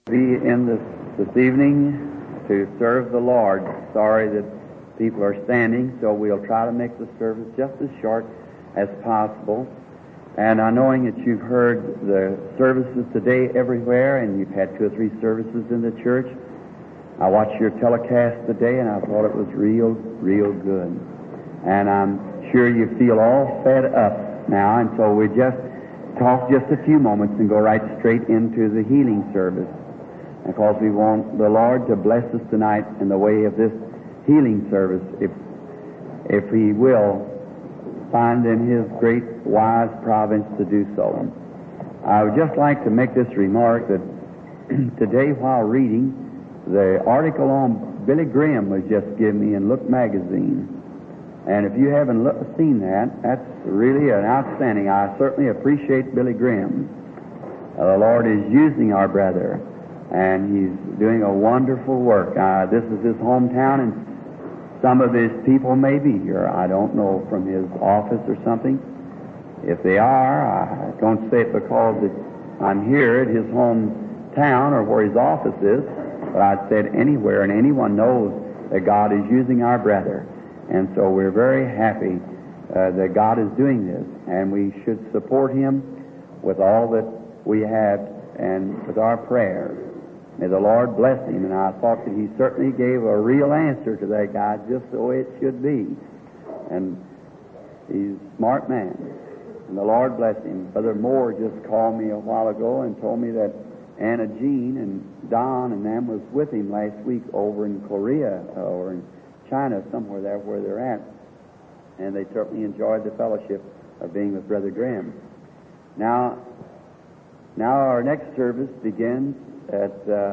Be in this evening to serve the Lord. Sorry that people are standing, so we'll try to make the service just as short as possible. And knowing that you've heard the services today everywhere, and you've had 2 or 3 services in the church, I watched your telecast today, and I thought it was real good. And I'm sure you feel all fed up now, and so we just talk just a few moments and go right straight into the healing service, because we want the Lord to bless us tonight in the way of this healing service, if He will find in His great wise providence to do so. I would just like to make this remark that today while reading, the article on Billy Graham was just given me in Look magazine. And if you haven't seen that, that's really an outstanding. I certainly appreciate Billy Graham. The Lord is using our brother, and He's doing a wonderful work. This is his hometown, and some of his people may be here. I don't know, from his office or something. If they are, I don't say it because I'm here at his hometown or where his office is, but I'd say it anywhere, and anyone knows that God is using our brother. And so we're very happy that God is doing this, and we should support Him with all that we have and with our prayers. May the Lord bless him. And I thought that he certainly gave a real answer to that guy, just the way it should be. And he's a smart man. And the Lord bless him. Brother Moore just called me a while ago and told me that Anna Jean and Don and them was with him last week over in Korea or in China, somewhere there where they're at. And they certainly enjoyed the fellowship of being with Brother Graham. Now our next service begins at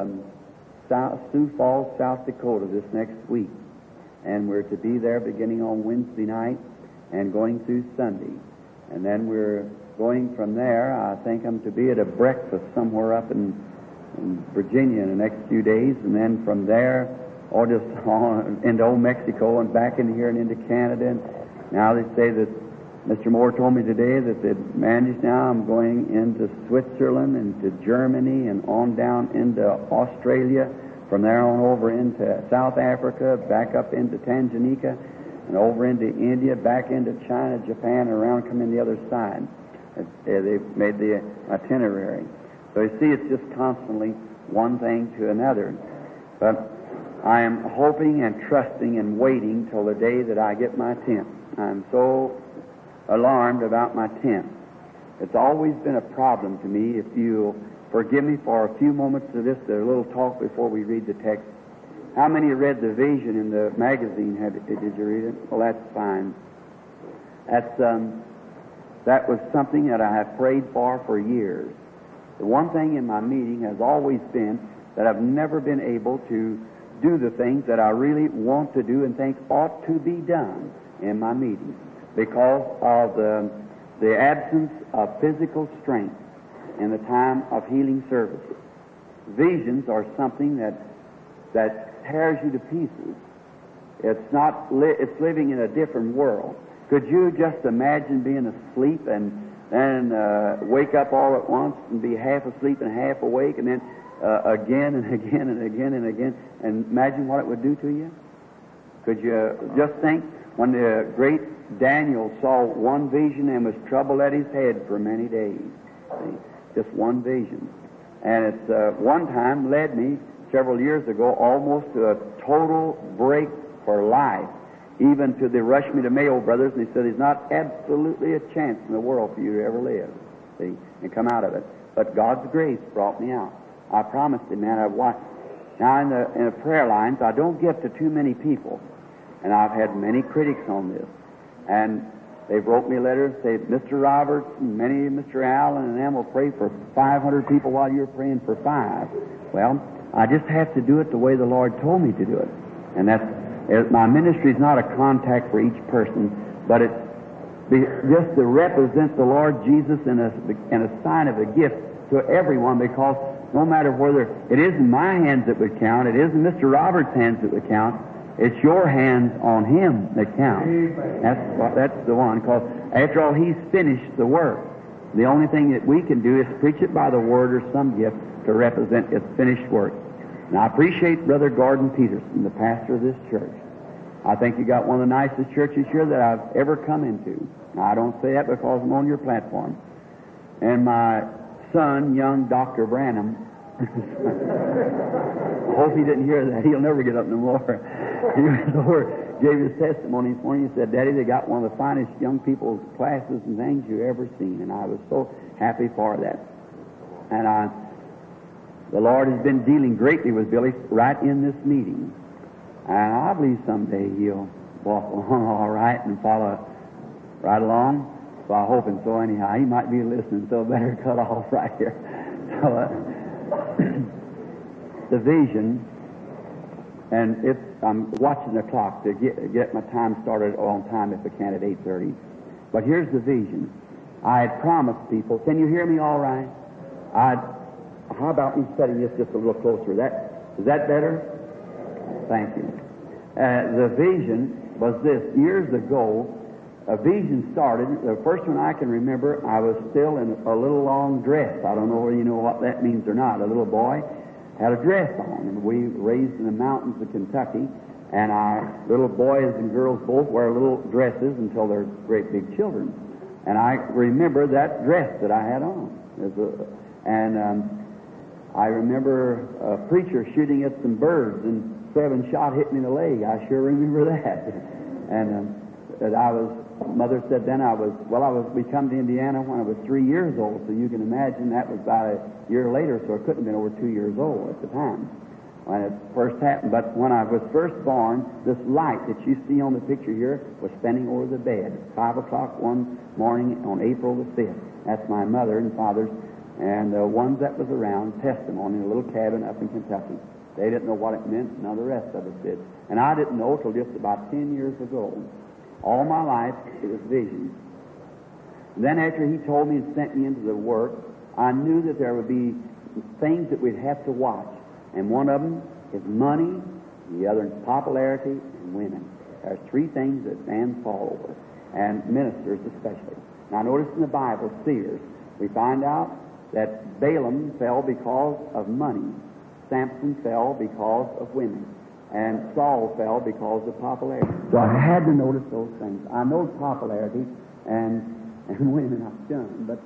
Sioux Falls, South Dakota this next week. And we're to be there beginning on Wednesday night and going through Sunday. And then we're going from there. I think I'm to be at a breakfast somewhere up in Virginia in the next few days. And then from there, just on into Old Mexico and back into here and into Canada. And now they say that Mr. Moore told me today that they've managed now. I'm going into Switzerland, into Germany, and on down into Australia. From there on over into South Africa, back up into Tanganyika, and over into India, back into China, Japan, and around coming the other side. They've made the itinerary. So you see, it's just constantly one thing to another. But I am hoping and trusting and waiting till the day that I get my tent. I'm so alarmed about my tent. It's always been a problem to me. If you'll forgive me for a few moments of this, a little talk before we read the text. How many read the vision in the magazine? Did you read it? Well, that's fine. That was something that I have prayed for years. The one thing in my meeting has always been that I've never been able to do the things that I really want to do and think ought to be done in my meeting, because of the absence of physical strength in the time of healing services. Visions are something that tears you to pieces. It's living in a different world. Could you just imagine being asleep and then wake up all at once and be half asleep and half awake, and then again and again and again and again, and imagine what it would do to you? Could you just think when the great Daniel saw one vision and was troubled at his head for many days? See? Just one vision. And it's one time led me, several years ago, almost to a total break for life, even to they rushed me to Mayo Brothers, and they said there's not absolutely a chance in the world for you to ever live, see, and come out of it. But God's grace brought me out. I promised Him, man, I'd watch. Now in the prayer lines, I don't get to too many people, and I've had many critics on this. And they wrote me a letter and said, Mr. Roberts and Mr. Allen and them will pray for 500 people while you're praying for 5. Well, I just have to do it the way the Lord told me to do it. And my ministry is not a contact for each person, but it's just to represent the Lord Jesus in a sign of a gift to everyone, because no matter whether it isn't my hands that would count, it isn't Mr. Roberts' hands that would count, it's your hands on Him that count. That's the one, because after all, He's finished the work. The only thing that we can do is preach it by the Word or some gift, to represent its finished work. And I appreciate Brother Gordon Peterson, the pastor of this church. I think you got one of the nicest churches here that I've ever come into. Now, I don't say that because I'm on your platform. And my son, young Dr. Branham, I hope he didn't hear that. He'll never get up no more. He went over, gave his testimony this morning. He said, Daddy, they got one of the finest young people's classes and things you've ever seen. And I was so happy for that. And the Lord has been dealing greatly with Billy right in this meeting. And I believe someday he'll walk along all right and follow right along. So I'm hoping so anyhow. He might be listening, so better cut off right here. So, the vision, and if I'm watching the clock to get my time started on time if I can at 8:30. But here's the vision. I had promised people. Can you hear me all right? How about me setting this just a little closer? Is that better? Thank you. The vision was this. Years ago, a vision started. The first one I can remember, I was still in a little long dress. I don't know whether you know what that means or not. A little boy had a dress on, and we raised in the mountains of Kentucky, and our little boys and girls both wear little dresses until they're great big children. And I remember that dress that I had on. I remember a preacher shooting at some birds, and 7 shot hit me in the leg. I sure remember that. And Mother said then we come to Indiana when I was 3 years old, so you can imagine that was about a year later, so I couldn't have been over 2 years old at the time when it first happened. But when I was first born, this light that you see on the picture here was standing over the bed. 5 o'clock one morning on April the 5th. That's my mother and father's, and the ones that was around, testimony in a little cabin up in Kentucky. They didn't know what it meant, none of the rest of us did. And I didn't know till just about 10 years ago. All my life, it was visions. And then after he told me and sent me into the work, I knew that there would be things that we'd have to watch. And one of them is money, the other is popularity, and women. There's 3 things that men fall over, and ministers especially. Now notice in the Bible, seers, we find out that Balaam fell because of money, Samson fell because of women, and Saul fell because of popularity. So I had to notice those things. I know popularity and women I've done, but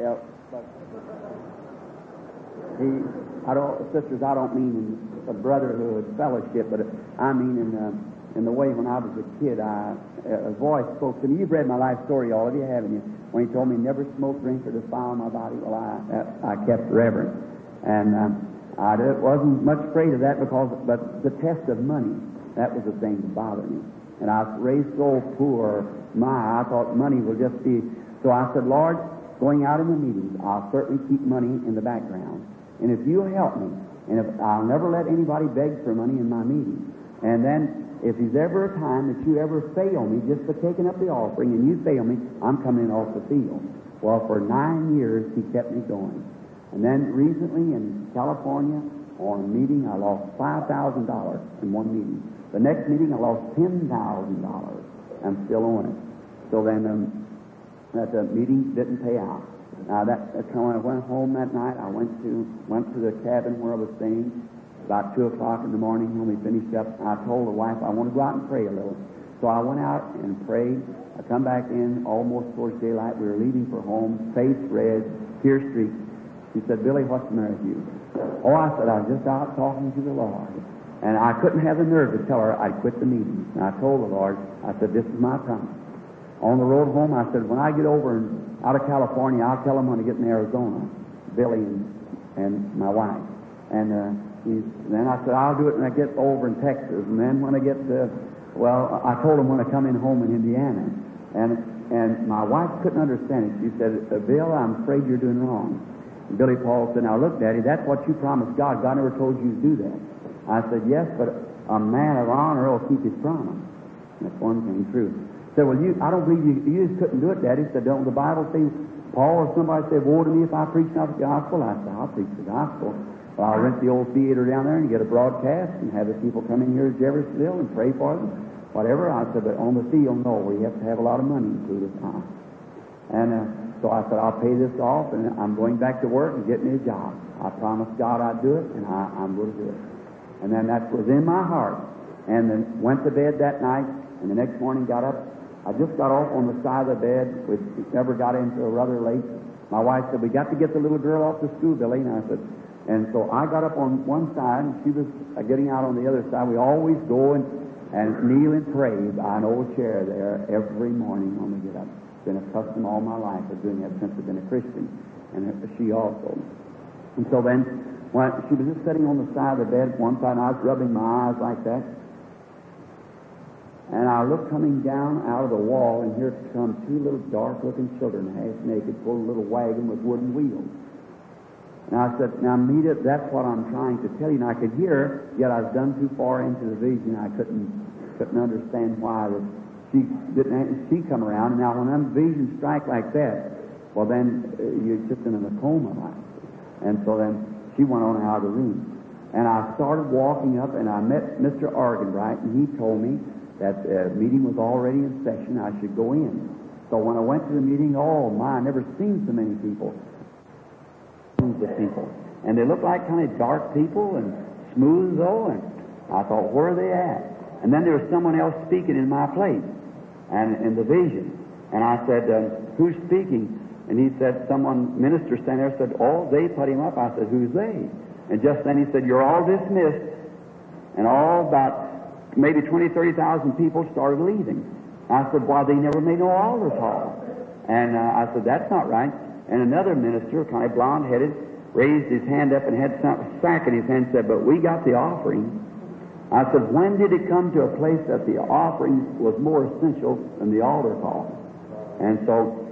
sisters, I don't mean in a brotherhood fellowship, but I mean in the way when I was a kid, a voice spoke to me. You've read my life story, all of you, haven't you? When he told me never smoke, drink, or defile my body. Well, I kept reverent, and I wasn't much afraid of that but the test of money, that was the thing that bothered me. And I was raised so poor, I thought money would just be. So I said, Lord, going out in the meetings, I'll certainly keep money in the background. And if you'll help me, and I'll never let anybody beg for money in my meetings. And then if there's ever a time that you ever fail me just for taking up the offering and you fail me, I'm coming in off the field. Well, for 9 years, he kept me going. And then recently in California, on a meeting, I lost $5,000 in one meeting. The next meeting, I lost $10,000. I'm still on it. So then that meeting didn't pay out. Now, when I went home that night, I went to the cabin where I was staying. About 2 o'clock in the morning when we finished up, I told the wife I want to go out and pray a little. So I went out and prayed. I come back in almost towards daylight. We were leaving for home, face red, tear streaked. She said, Billy, what's the matter with you? Oh, I said, I was just out talking to the Lord. And I couldn't have the nerve to tell her I'd quit the meeting. And I told the Lord, I said, this is my promise. On the road home, I said, when I get over out of California, I'll tell them when I get in Arizona, Billy and my wife. And then I said, I'll do it when I get over in Texas. And then when I get I told him when I come in home in Indiana. And my wife couldn't understand it. She said, Bill, I'm afraid you're doing wrong. And Billy Paul said, now look, Daddy, that's what you promised God. God never told you to do that. I said, yes, but a man of honor will keep his promise. And that's one thing true. He said, well, I don't believe you just couldn't do it, Daddy. He said, don't the Bible say, Paul or somebody said, woe to me if I preach not the gospel? I said, I'll preach the gospel. Well, I'll rent the old theater down there and get a broadcast and have the people come in here to Jeffersonville and pray for them, whatever. I said, but on the field, no, where you have to have a lot of money included. And So I said, I'll pay this off, and I'm going back to work and get me a job. I promised God I'd do it, and I'm going to do it. And then that was in my heart. And then went to bed that night, and the next morning got up. I just got off on the side of the bed. We never got into it rather late. My wife said, we got to get the little girl off to school, Billy. And I said, and so I got up on one side, and she was getting out on the other side. We always go and kneel and pray by an old chair there every morning when we get up. It's been a custom all my life of doing that since I've been a Christian, and she also. And so then, when she was just sitting on the side of the bed one side, and I was rubbing my eyes like that, and I looked coming down out of the wall, and here come two little dark-looking children, half naked, pulled a little wagon with wooden wheels. And I said, now, Meta, that's what I'm trying to tell you. And I could hear her, yet I was done too far into the vision. I couldn't understand why that she come around. And now, when them visions strike like that, well, then you're just in a coma, like. And so then she went on out of the room. And I started walking up, and I met Mr. Arganbright, and he told me that the meeting was already in session. I should go in. So when I went to the meeting, oh, my, I never seen so many people. Of people, and they looked like kind of dark people and smooth though, and I thought, where are they at? And then there was someone else speaking in my place, and in the vision, and I said, who's speaking? And he said, someone, minister standing there, said, oh, they put him up. I said, who's they? And just then he said, you're all dismissed, and all about maybe 20,000-30,000 people started leaving. I said, why, they never made no altar call. And I said, that's not right. And another minister, kind of blonde-headed, raised his hand up and had some sack in his hand and said, but we got the offering. I said, when did it come to a place that the offering was more essential than the altar call? And so,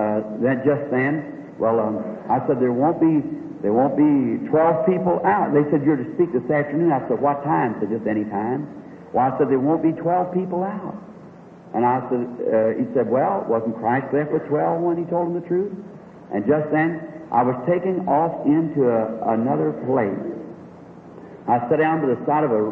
I said, there won't be 12 people out. They said, you're to speak this afternoon. I said, what time? I said, just any time. Well, I said, there won't be 12 people out. And I said, he said, well, wasn't Christ left with 12 when he told them the truth? And just then, I was taken off into another place. I sat down to the side of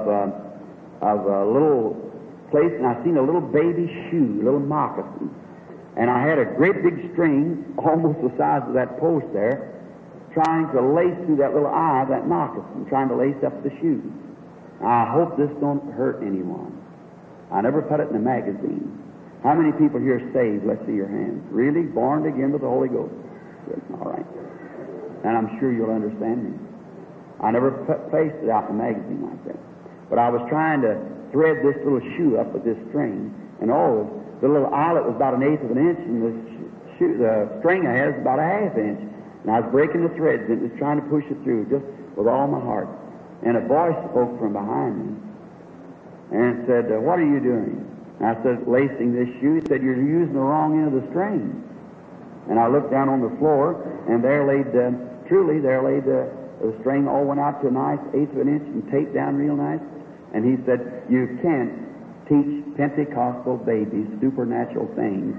a little place, and I seen a little baby shoe, a little moccasin. And I had a great big string, almost the size of that post there, trying to lace through that little eye of that moccasin, trying to lace up the shoe. I hope this don't hurt anyone. I never put it in a magazine. How many people here saved? Let's see your hands. Really? Born again with the Holy Ghost? Good. All right. And I'm sure you'll understand me. I never placed it out in a magazine like that. But I was trying to thread this little shoe up with this string. And the little eyelet was about 1/8 of an inch, and the string I had was about 1/2 inch. And I was breaking the threads and just trying to push it through just with all my heart. And a voice spoke from behind me and said, what are you doing? And I said, lacing this shoe. He said, you're using the wrong end of the string. And I looked down on the floor, and there laid the string all went out to a nice 1/8 of an inch and taped down real nice. And he said, you can't teach Pentecostal babies supernatural things.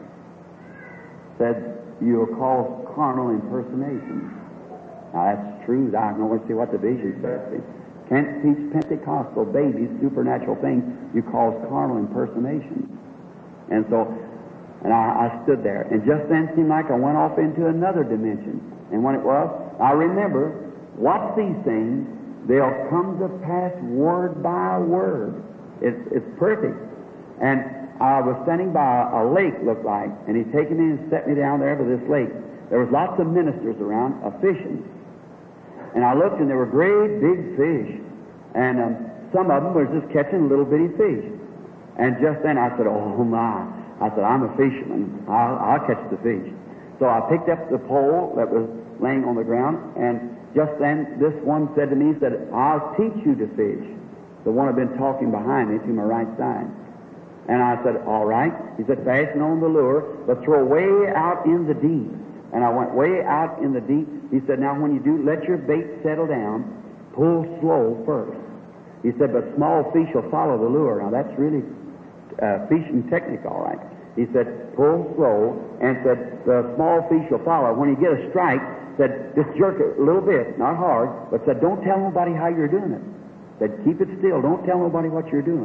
Said, you'll cause carnal impersonation. Now that's true. I don't want to see what the vision says. Can't teach Pentecostal babies supernatural things. You cause carnal impersonation. And so, I stood there. And just then it seemed like I went off into another dimension. And when it was, I remember, watch these things. They'll come to pass word by word. It's perfect. And I was standing by a lake, looked like, and he'd taken me and set me down there by this lake. There was lots of ministers around, fishing. And I looked, and there were great big fish. And some of them were just catching little bitty fish. And just then I said, oh my. I said, I'm a fisherman. I'll catch the fish. So I picked up the pole that was laying on the ground, and just then this one said to me, he said, I'll teach you to fish. The one had been talking behind me to my right side. And I said, all right. He said, fasten on the lure, but throw way out in the deep. And I went way out in the deep. He said, now when you do, let your bait settle down. Pull slow first. He said, but small fish will follow the lure. Now that's really fishing technique, all right. He said, pull slow, and said, the small fish will follow. When you get a strike, said, just jerk it a little bit, not hard, but said, don't tell nobody how you're doing it. Said, keep it still. Don't tell nobody what you're doing.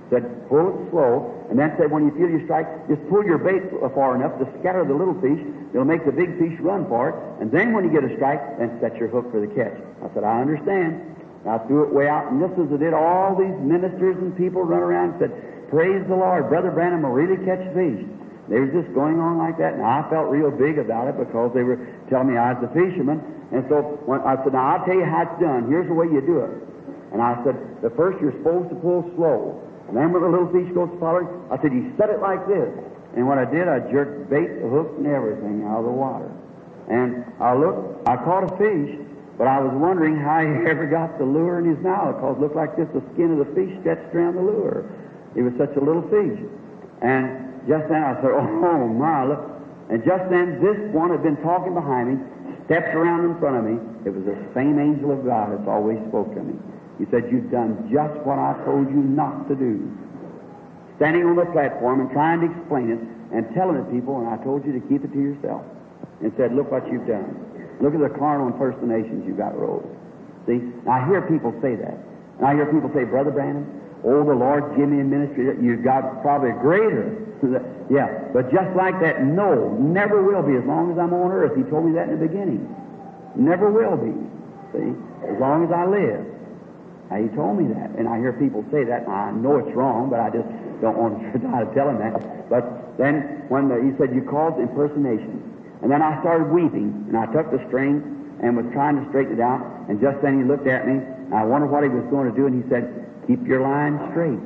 Said, pull it slow, and then said, when you feel you strike, just pull your bait far enough to scatter the little fish. It'll make the big fish run for it. And then when you get a strike, then set your hook for the catch. I said, I understand. I threw it way out, and just as I did, all these ministers and people run around and said, praise the Lord, Brother Branham will really catch fish. They were just going on like that, and I felt real big about it because they were telling me I was a fisherman. And so when I said, now I'll tell you how it's done. Here's the way you do it. And I said, the first you're supposed to pull slow. And then when the little fish goes following, I said, you set it like this. And when I did, I jerked bait, the hook, and everything out of the water. And I looked, I caught a fish, but I was wondering how he ever got the lure in his mouth, because it looked like this, the skin of the fish stretched around the lure. He was such a little fish. And just then I said, oh my, look. And just then, this one had been talking behind me, stepped around in front of me. It was the same angel of God that's always spoke to me. He said, you've done just what I told you not to do. Standing on the platform and trying to explain it and telling it to people, and I told you to keep it to yourself. And said, look what you've done. Look at the carnal impersonations you've got rolled. See? Now I hear people say that. And I hear people say, Brother Branham, oh, the Lord give me a ministry that you've got probably greater. Yeah, but just like that, no, never will be as long as I'm on earth. He told me that in the beginning. Never will be. See? As long as I live. Now, he told me that, and I hear people say that, and I know it's wrong, but I just don't want to try to tell him that. But then, when he said, you caused impersonation, and then I started weeping, and I took the string and was trying to straighten it out, and just then he looked at me, and I wondered what he was going to do, and he said, keep your line straight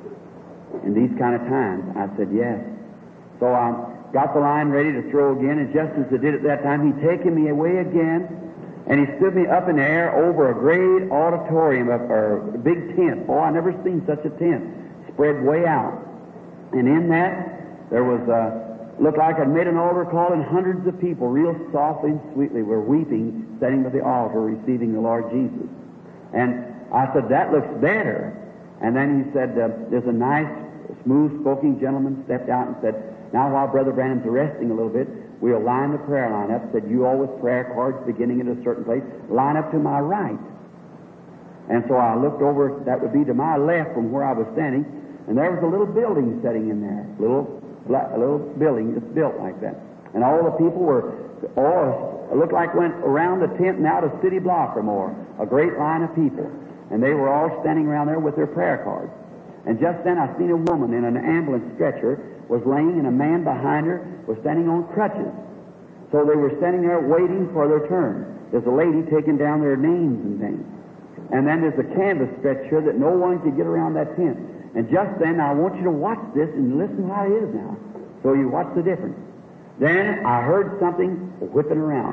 in these kind of times. I said, yes. So I got the line ready to throw again, and just as I did at that time, he'd taken me away again, and he stood me up in the air over a great auditorium, or a big tent. Oh, I never seen such a tent, spread way out. And in that, there was looked like I'd made an altar call, and hundreds of people, real softly and sweetly, were weeping, sitting by the altar, receiving the Lord Jesus. And I said, that looks better. And then he said, there's a nice, smooth-spoken gentleman stepped out and said, now while Brother Branham's resting a little bit, we'll line the prayer line up. Said, you all with prayer cards beginning at a certain place, line up to my right. And so I looked over, that would be to my left from where I was standing, and there was a little building sitting in there, a little building just built like that. And all the people were, it looked like went around the tent and out a city block or more, a great line of people. And they were all standing around there with their prayer cards. And just then I seen a woman in an ambulance stretcher was laying, and a man behind her was standing on crutches. So they were standing there waiting for their turn. There's a lady taking down their names and things. And then there's a canvas stretcher that no one could get around that tent. And just then, I want you to watch this and listen how it is now. So you watch the difference. Then I heard something whipping around.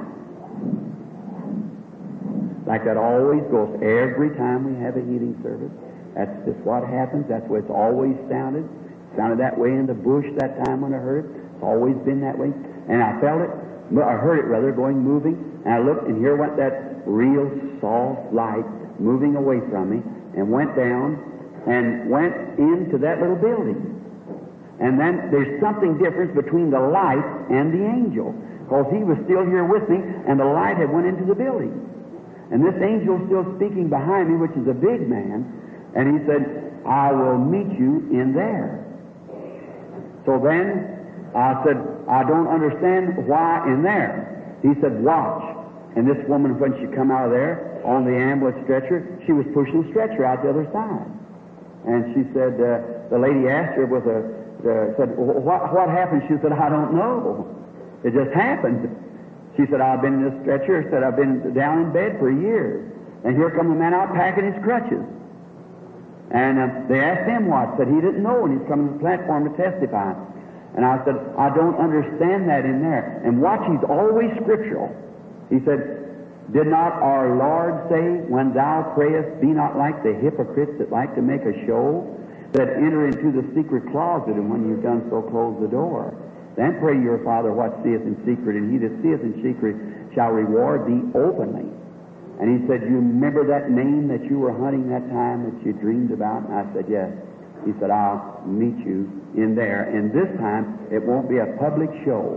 Like that always goes every time we have a healing service. That's just what happens. That's what it's always sounded. It sounded that way in the bush that time when I heard it. It's always been that way. And I felt it, I heard it rather, moving. And I looked, and here went that real soft light moving away from me, and went down and went into that little building. And then there's something different between the light and the angel, because he was still here with me, and the light had went into the building. And this angel still speaking behind me, which is a big man, and he said, I will meet you in there. So then I said, I don't understand why in there. He said, watch. And this woman, when she come out of there on the ambulance stretcher, she was pushing the stretcher out the other side. And she said, the lady asked her said, what happened? She said, I don't know. It just happened. She said, I've been in this stretcher. Said, I've been down in bed for years. And here comes a man out packing his crutches. And they asked him what. Said he didn't know, and he's coming to the platform to testify. And I said, I don't understand that in there. And watch, he's always scriptural. He said, did not our Lord say, when thou prayest, be not like the hypocrites that like to make a show, that enter into the secret closet, and when you've done so, close the door. Then pray your Father what seeth in secret, and he that seeth in secret shall reward thee openly. And he said, you remember that name that you were hunting that time that you dreamed about? And I said, yes. He said, I'll meet you in there. And this time, it won't be a public show.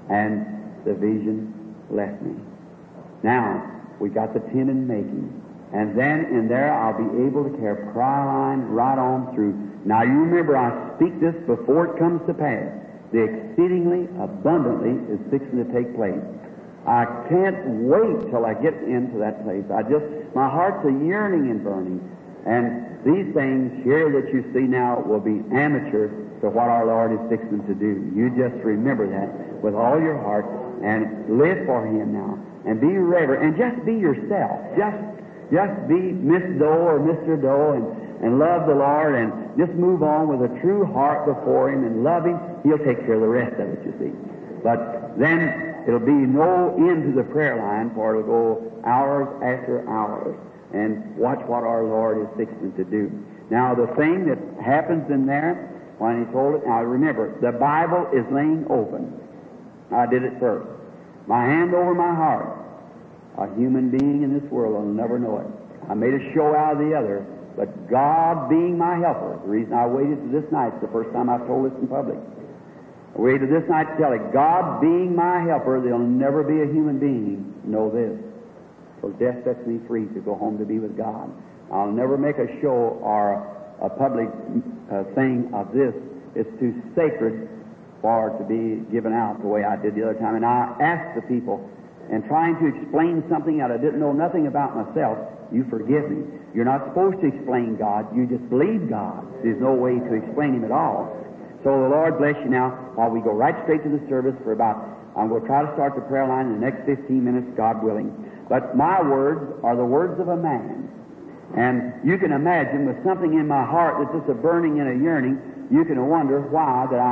And the vision left me. Now, we got the tent in making. And then in there I'll be able to carry a prayer line right on through. Now you remember I speak this before it comes to pass. The exceedingly abundantly is fixing to take place. I can't wait till I get into that place. My heart's a yearning and burning. And these things here that you see now will be amateur to what our Lord is fixing to do. You just remember that with all your heart and live for Him now. And be reverent and just be yourself. Just be Miss Doe or Mr. Doe and love the Lord and just move on with a true heart before Him and love Him. He'll take care of the rest of it, you see. But then it'll be no end to the prayer line, for it'll go hours after hours. And watch what our Lord is fixing to do. Now, the thing that happens in there, when He told it, now remember, the Bible is laying open. I did it first. My hand over my heart. A human being in this world will never know it. I made a show out of the other, but God being my helper, the reason I waited to this night, it's the first time I've told this in public. I waited to this night to tell it, God being my helper, there'll never be a human being know this. For death sets me free to go home to be with God. I'll never make a show or a public thing of this. It's too sacred for it to be given out the way I did the other time. And I asked the people, and trying to explain something that I didn't know nothing about myself, you forgive me. You're not supposed to explain God. You just believe God. There's no way to explain Him at all. So the Lord bless you now while we go right straight to the service for I'm going to try to start the prayer line in the next 15 minutes, God willing. But my words are the words of a man. And you can imagine with something in my heart that's just a burning and a yearning, you can wonder why that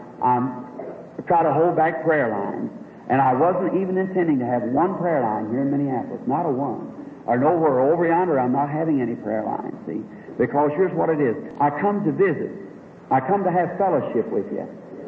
I try to hold back prayer lines. And I wasn't even intending to have one prayer line here in Minneapolis, not a one. Or nowhere over yonder, I'm not having any prayer lines, see. Because here's what it is. I come to visit. I come to have fellowship with you.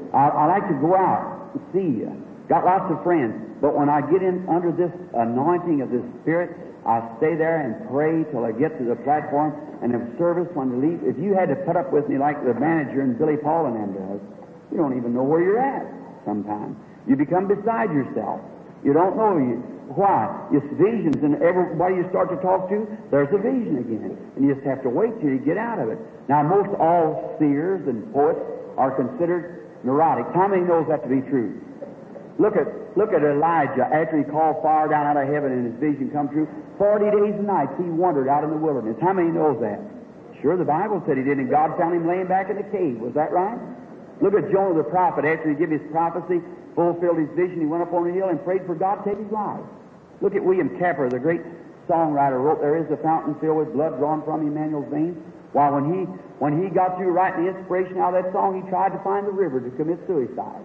I like to go out and see you. Got lots of friends. But when I get in under this anointing of this Spirit, I stay there and pray till I get to the platform and have service when they leave. If you had to put up with me like the manager and Billy Paul and them does, you don't even know where you're at sometimes. You become beside yourself. You don't know why. It's visions, and everybody you start to talk to, there's a vision again. And you just have to wait till you get out of it. Now, most all seers and poets are considered neurotic. How many knows that to be true? Look at Elijah after he called fire down out of heaven and his vision come true. 40 days and nights he wandered out in the wilderness. How many knows that? Sure, the Bible said he did, and God found him laying back in the cave. Was that right? Look at Jonah the prophet. After he gave his prophecy, fulfilled his vision, he went up on a hill and prayed for God to take his life. Look at William Capper, the great songwriter, wrote, "There is a fountain filled with blood drawn from Emmanuel's veins." While when he got through writing the inspiration out of that song, he tried to find the river to commit suicide.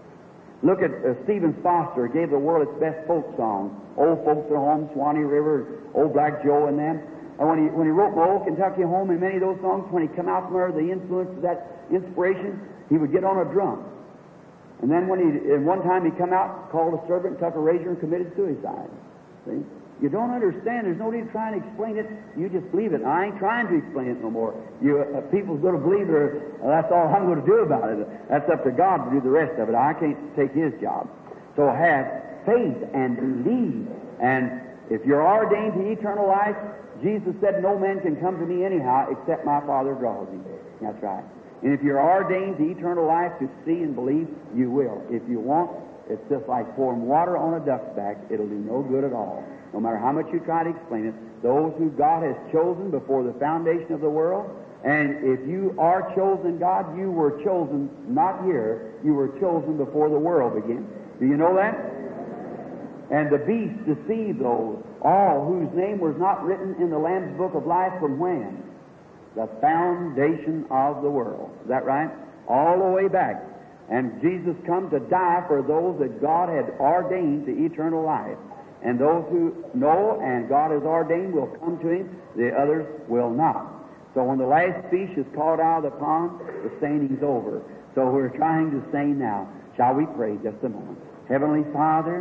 Look at Stephen Foster, gave the world its best folk song, "Old Folks at Home," "Swanee River," "Old Black Joe," and them. And when he wrote "My Old Kentucky Home" and many of those songs, when he come out from there, the influence of that inspiration, he would get on a drum. And then one time he come out, called a servant, took a razor, and committed suicide. See? You don't understand. There's no need trying to explain it. You just believe it. I ain't trying to explain it no more. People's going to believe it. That's all I'm going to do about it. That's up to God to do the rest of it. I can't take His job. So have faith and believe. And if you're ordained to eternal life, Jesus said, "No man can come to me anyhow except my Father draws him." That's right. And if you're ordained to eternal life to see and believe, you will. If you won't, it's just like pouring water on a duck's back. It'll do no good at all. No matter how much you try to explain it, those who God has chosen before the foundation of the world, and if you are chosen God, you were chosen not here, you were chosen before the world began. Do you know that? And the beast deceived those, all whose name was not written in the Lamb's book of life from when? The foundation of the world. Is that right? All the way back. And Jesus come to die for those that God had ordained to eternal life. And those who know and God has ordained will come to Him, the others will not. So when the last fish is caught out of the pond, the seining's over. So we're trying to seine now. Shall we pray just a moment? Heavenly Father,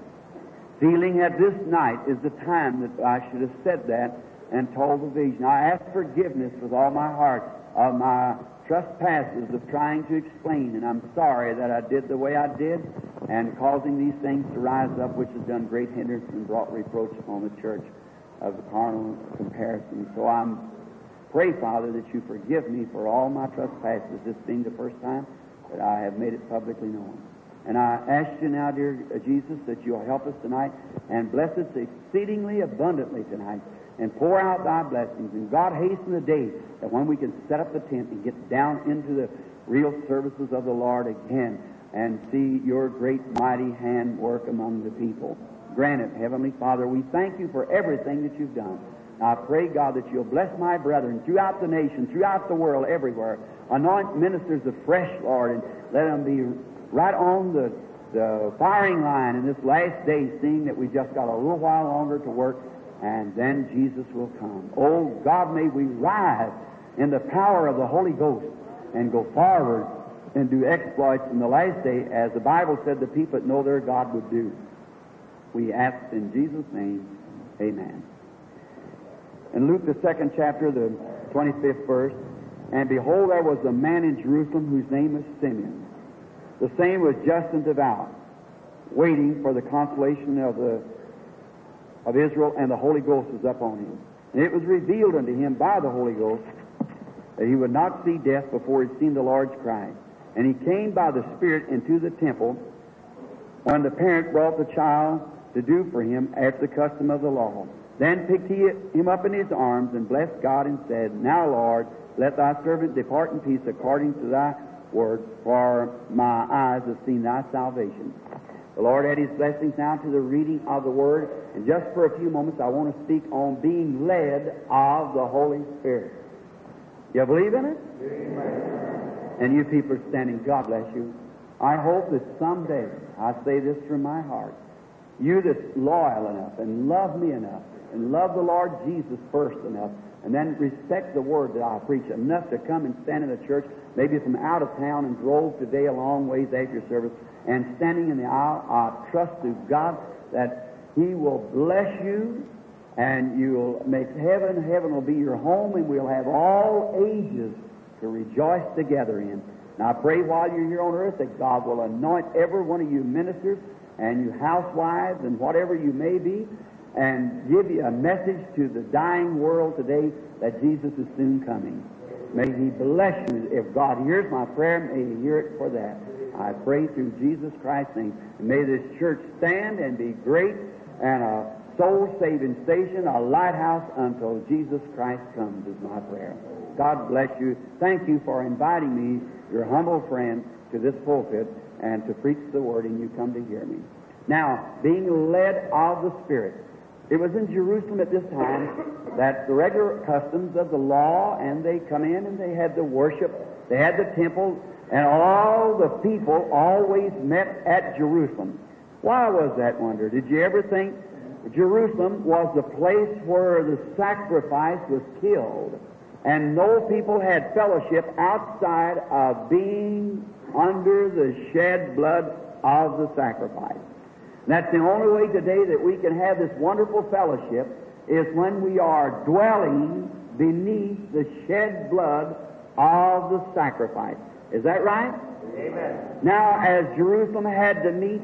feeling that this night is the time that I should have said that and told the vision. I ask forgiveness with all my heart of my trespasses of trying to explain, and I'm sorry that I did the way I did and causing these things to rise up, which has done great hindrance and brought reproach upon the church. of the carnal comparison. So I pray, Father, that you forgive me for all my trespasses, this being the first time that I have made it publicly known. And I ask you now, dear Jesus, that you'll help us tonight and bless us exceedingly abundantly tonight and pour out thy blessings. And God, hasten the day that when we can set up the tent and get down into the real services of the Lord again and see your great mighty hand work among the people. Grant it, Heavenly Father. We thank you for everything that you've done. Now I pray, God, that you'll bless my brethren throughout the nation, throughout the world, everywhere. Anoint ministers afresh, Lord, and let them be right on the firing line in this last day, seeing that we just got a little while longer to work, and then Jesus will come. Oh, God, may we rise in the power of the Holy Ghost and go forward and do exploits in the last day, as the Bible said the people that know their God would do. We ask in Jesus' name, amen. In Luke, the 2nd chapter, the 25th verse, and behold, there was a man in Jerusalem whose name was Simeon. The same was just and devout, waiting for the consolation of Israel, and the Holy Ghost was upon him. And it was revealed unto him by the Holy Ghost that he would not see death before he had seen the Lord's Christ. And he came by the Spirit into the temple, when the parent brought the child to do for him after the custom of the law. Then picked he him up in his arms, and blessed God, and said, Now, Lord, let thy servant depart in peace according to thy word, for my eyes have seen thy salvation. The Lord add his blessings now to the reading of the word. And just for a few moments, I want to speak on being led of the Holy Spirit. You believe in it? Amen. And you people are standing. God bless you. I hope that someday, I say this from my heart, you that's loyal enough and love me enough and love the Lord Jesus first enough, and then respect the word that I preach enough to come and stand in the church, maybe from out of town, and drove today a long ways after your service, and standing in the aisle, I trust to God that He will bless you, and you'll make heaven. Heaven will be your home, and we'll have all ages to rejoice together in. Now I pray while you're here on earth that God will anoint every one of you ministers and you housewives and whatever you may be, and give you a message to the dying world today that Jesus is soon coming. May He bless you. If God hears my prayer, may He hear it for that. I pray through Jesus Christ's name. And may this church stand and be great and a soul-saving station, a lighthouse until Jesus Christ comes, is my prayer. God bless you. Thank you for inviting me, your humble friend, to this pulpit and to preach the word, and you come to hear me. Now, being led of the Spirit. It was in Jerusalem at this time that the regular customs of the law, and they come in and they had the worship, they had the temple, and all the people always met at Jerusalem. Why was that, wonder? Did you ever think Jerusalem was the place where the sacrifice was killed, and no people had fellowship outside of being under the shed blood of the sacrifice? And that's the only way today that we can have this wonderful fellowship, is when we are dwelling beneath the shed blood of the sacrifice. Is that right? Amen. Now, as Jerusalem had to meet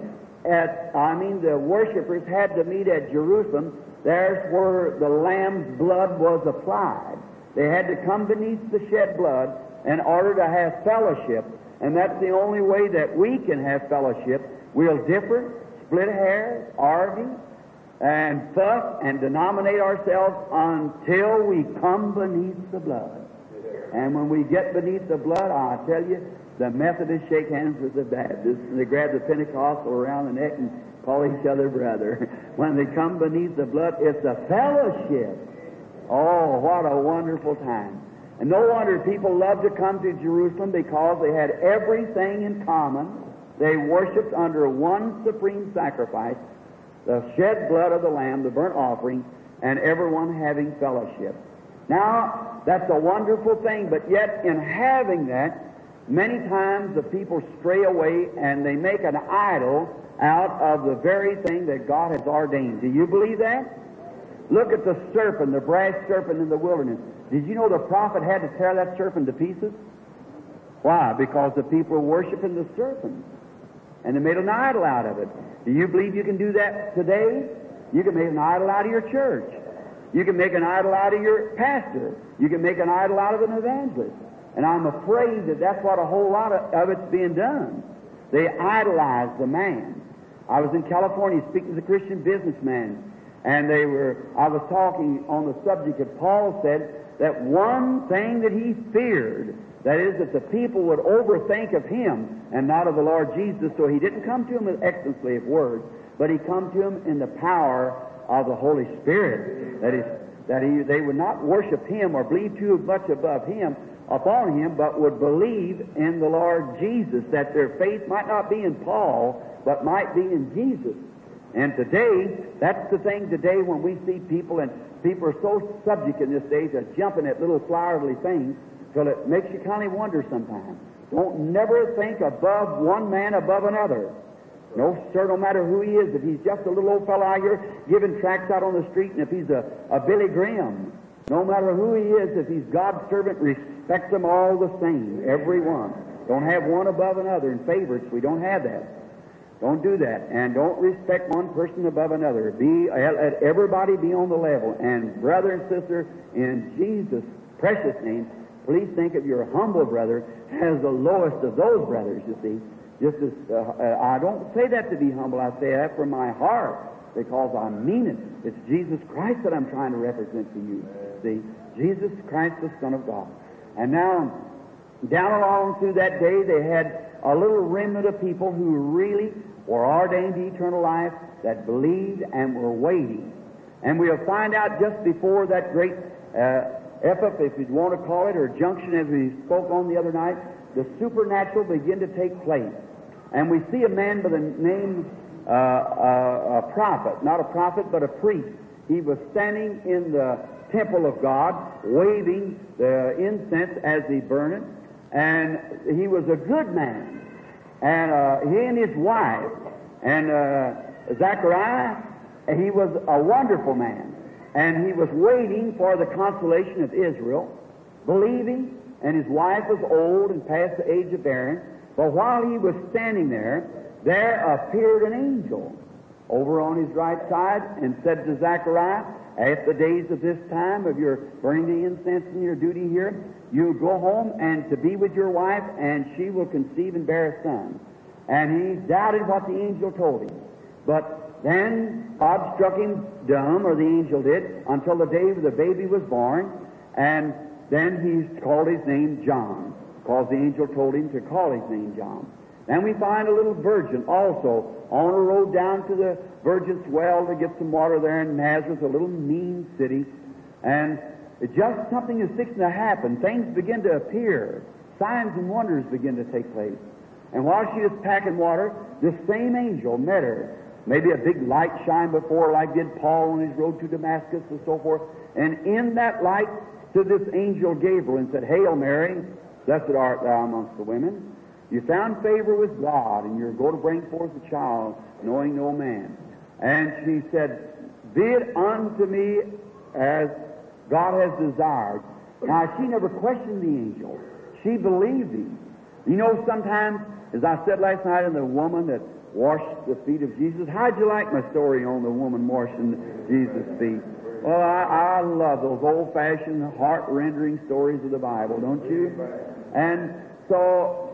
the worshippers had to meet at Jerusalem, there's where the Lamb's blood was applied. They had to come beneath the shed blood in order to have fellowship, and that's the only way that we can have fellowship. We'll differ, split hairs, argue, and fuss, and denominate ourselves until we come beneath the blood. And when we get beneath the blood, I tell you, the Methodists shake hands with the Baptists, and they grab the Pentecostal around the neck and call each other brother. When they come beneath the blood, it's a fellowship. Oh, what a wonderful time. And no wonder people loved to come to Jerusalem, because they had everything in common. They worshiped under one supreme sacrifice, the shed blood of the Lamb, the burnt offering, and everyone having fellowship. Now, that's a wonderful thing, but yet in having that, many times the people stray away and they make an idol out of the very thing that God has ordained. Do you believe that? Look at the serpent, the brass serpent in the wilderness. Did you know the prophet had to tear that serpent to pieces? Why? Because the people were worshiping the serpent, and they made an idol out of it. Do you believe you can do that today? You can make an idol out of your church. You can make an idol out of your pastor. You can make an idol out of an evangelist. And I'm afraid that that's what a whole lot of it's being done. They idolize the man. I was in California speaking to a Christian businessman, and I was talking on the subject of Paul said that one thing that he feared, that is that the people would overthink of him and not of the Lord Jesus. So he didn't come to him with excellency of words, but he come to him in the power of the Holy Spirit. That is, they would not worship him or believe too much upon him, but would believe in the Lord Jesus, that their faith might not be in Paul, but might be in Jesus. And today, that's the thing today when we see people, and people are so subject in this day to jumping at little flowery things, till it makes you kind of wonder sometimes. Don't never think above one man above another. No, sir, no matter who he is, if he's just a little old fellow out here giving tracts out on the street, and if he's a Billy Graham, no matter who he is, if he's God's servant, respect them all the same, every one. Don't have one above another in favorites. We don't have that. Don't do that. And don't respect one person above another. Let everybody be on the level. And brother and sister, in Jesus' precious name, please think of your humble brother as the lowest of those brothers, you see. Just as I don't say that to be humble, I say that from my heart, because I mean it. It's Jesus Christ that I'm trying to represent to you. See, Jesus Christ, the Son of God. And now, down along through that day, they had a little remnant of people who really were ordained to eternal life, that believed and were waiting. And we'll find out just before that great epoch, if you'd want to call it, or junction, as we spoke on the other night, the supernatural begin to take place. And we see a man by the name, a prophet, not a prophet, but a priest. He was standing in the temple of God, waving the incense as he burned it, and he was a good man. And he and his wife, and Zechariah, he was a wonderful man. And he was waiting for the consolation of Israel, believing, and his wife was old and past the age of bearing. But while he was standing there appeared an angel over on his right side and said to Zechariah, "At the days of this time of your burning the incense and your duty here, you go home and to be with your wife, and she will conceive and bear a son." And he doubted what the angel told him. But then God struck him dumb, or the angel did, until the day the baby was born, and then he called his name John, because the angel told him to call his name John. Then we find a little virgin also on a road down to the Virgin's Well to get some water there in Nazareth, a little mean city. And just something is fixing to happen. Things begin to appear. Signs and wonders begin to take place. And while she was packing water, this same angel met her. Maybe a big light shined before her, like did Paul on his road to Damascus and so forth. And in that light stood this angel Gabriel and said, "Hail Mary, blessed art thou amongst the women. You found favor with God, and you're going to bring forth a child, knowing no man." And she said, "Be it unto me as God has desired." Now, she never questioned the angel. She believed him. You know, sometimes, as I said last night, in the woman that washed the feet of Jesus, how'd you like my story on the woman washing Jesus' feet? Well, I love those old-fashioned, heart-rendering stories of the Bible, don't you? And so,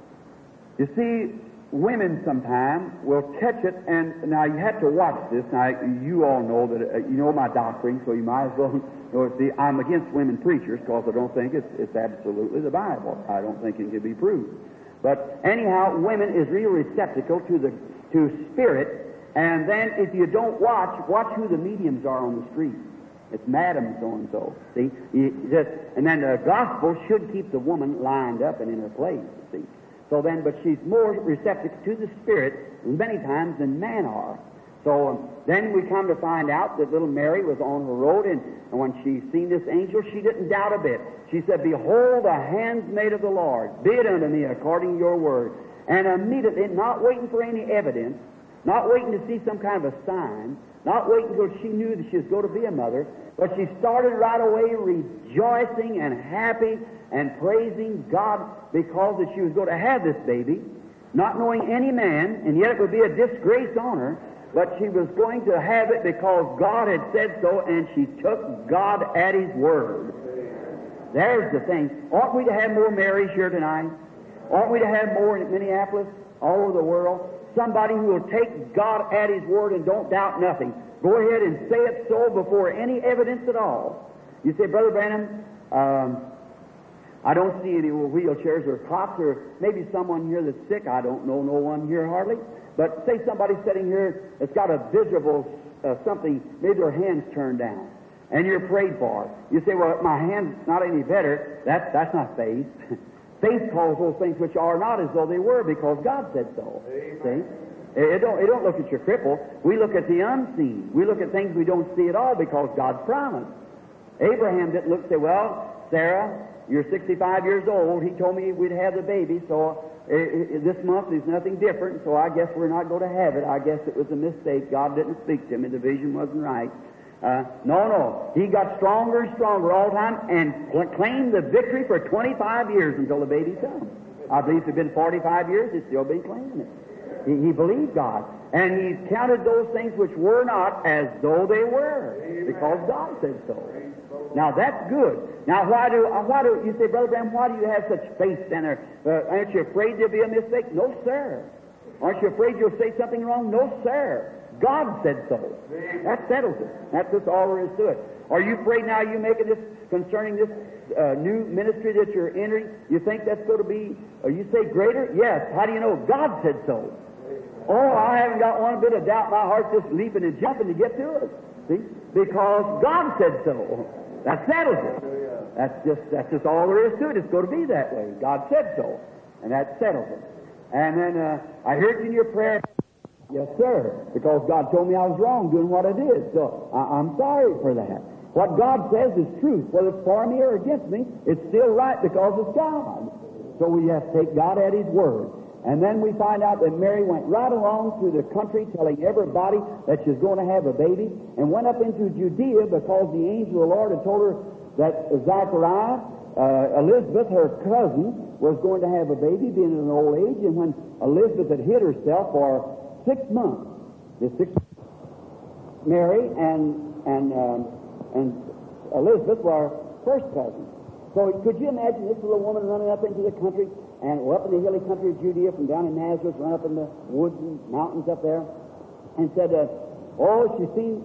you see, women sometimes will catch it, and now you have to watch this. Now, you all know that, you know my doctrine, so you might as well know. See, I'm against women preachers because I don't think it's absolutely the Bible. I don't think it can be proved. But anyhow, women is real receptacle to spirit, and then if you don't watch who the mediums are on the street. It's Madam so-and-so, see? And then the gospel should keep the woman lined up and in her place, see? So then, but she's more receptive to the Spirit many times than men are. So then we come to find out that little Mary was on her road, and when she seen this angel, she didn't doubt a bit. She said, "Behold, the handmaid of the Lord, be it unto me according to your word." And immediately, not waiting for any evidence, not waiting to see some kind of a sign, not waiting until she knew that she was going to be a mother, but she started right away rejoicing and happy and praising God because that she was going to have this baby, not knowing any man, and yet it would be a disgrace on her. but she was going to have it because God had said so, and she took God at His word. There's the thing. Aren't we to have more Marys here tonight? Aren't we to have more in Minneapolis, all over the world? Somebody who will take God at His word and don't doubt nothing. Go ahead and say it so before any evidence at all. You say, Brother Branham, I don't see any wheelchairs or cots, or maybe someone here that's sick. I don't know no one here hardly. But say somebody's sitting here that's got a visible something, maybe their hand's turned down, and you're prayed for. You say, well, my hand's not any better. That's not faith. Faith calls those things which are not as though they were, because God said so. Amen. See? It don't look at your cripple. We look at the unseen. We look at things we don't see at all because God's promised. Abraham didn't look and say, well, Sarah, you're 65 years old. He told me we'd have the baby, so this month there's nothing different, so I guess we're not going to have it. I guess it was a mistake. God didn't speak to him, and the vision wasn't right. No. He got stronger and stronger all the time and claimed the victory for 25 years until the baby come. I believe if it had been 45 years, he'd still been claiming it. He believed God. And he counted those things which were not as though they were, because God said so. Now that's good. Now why do you say, Brother Branham, why do you have such faith then? Aren't you afraid there'll be a mistake? No, sir. Aren't you afraid you'll say something wrong? No, sir. God said so. That settles it. That's just all there is to it. Are you afraid now you making this concerning this new ministry that you're entering? You think that's going to be, you say greater? Yes. How do you know? God said so. Oh, I haven't got one bit of doubt. My heart's just leaping and jumping to get to it. See? Because God said so. That settles it. That's just all there is to it. It's going to be that way. God said so. And that settles it. And then I heard you in your prayer. Yes, sir. Because God told me I was wrong doing what I did. So I'm sorry for that. What God says is truth. Whether it's for me or against me, it's still right because it's God. So we have to take God at His word. And then we find out that Mary went right along through the country telling everybody that she's going to have a baby, and went up into Judea because the angel of the Lord had told her that Zachariah, Elizabeth, her cousin, was going to have a baby, being in an old age. And when Elizabeth had hid herself for 6 months, Mary and Elizabeth were first cousins. So could you imagine this little woman running up into the country, and up in the hilly country of Judea, from down in Nazareth, run up in the woods and mountains up there, and said, she's seen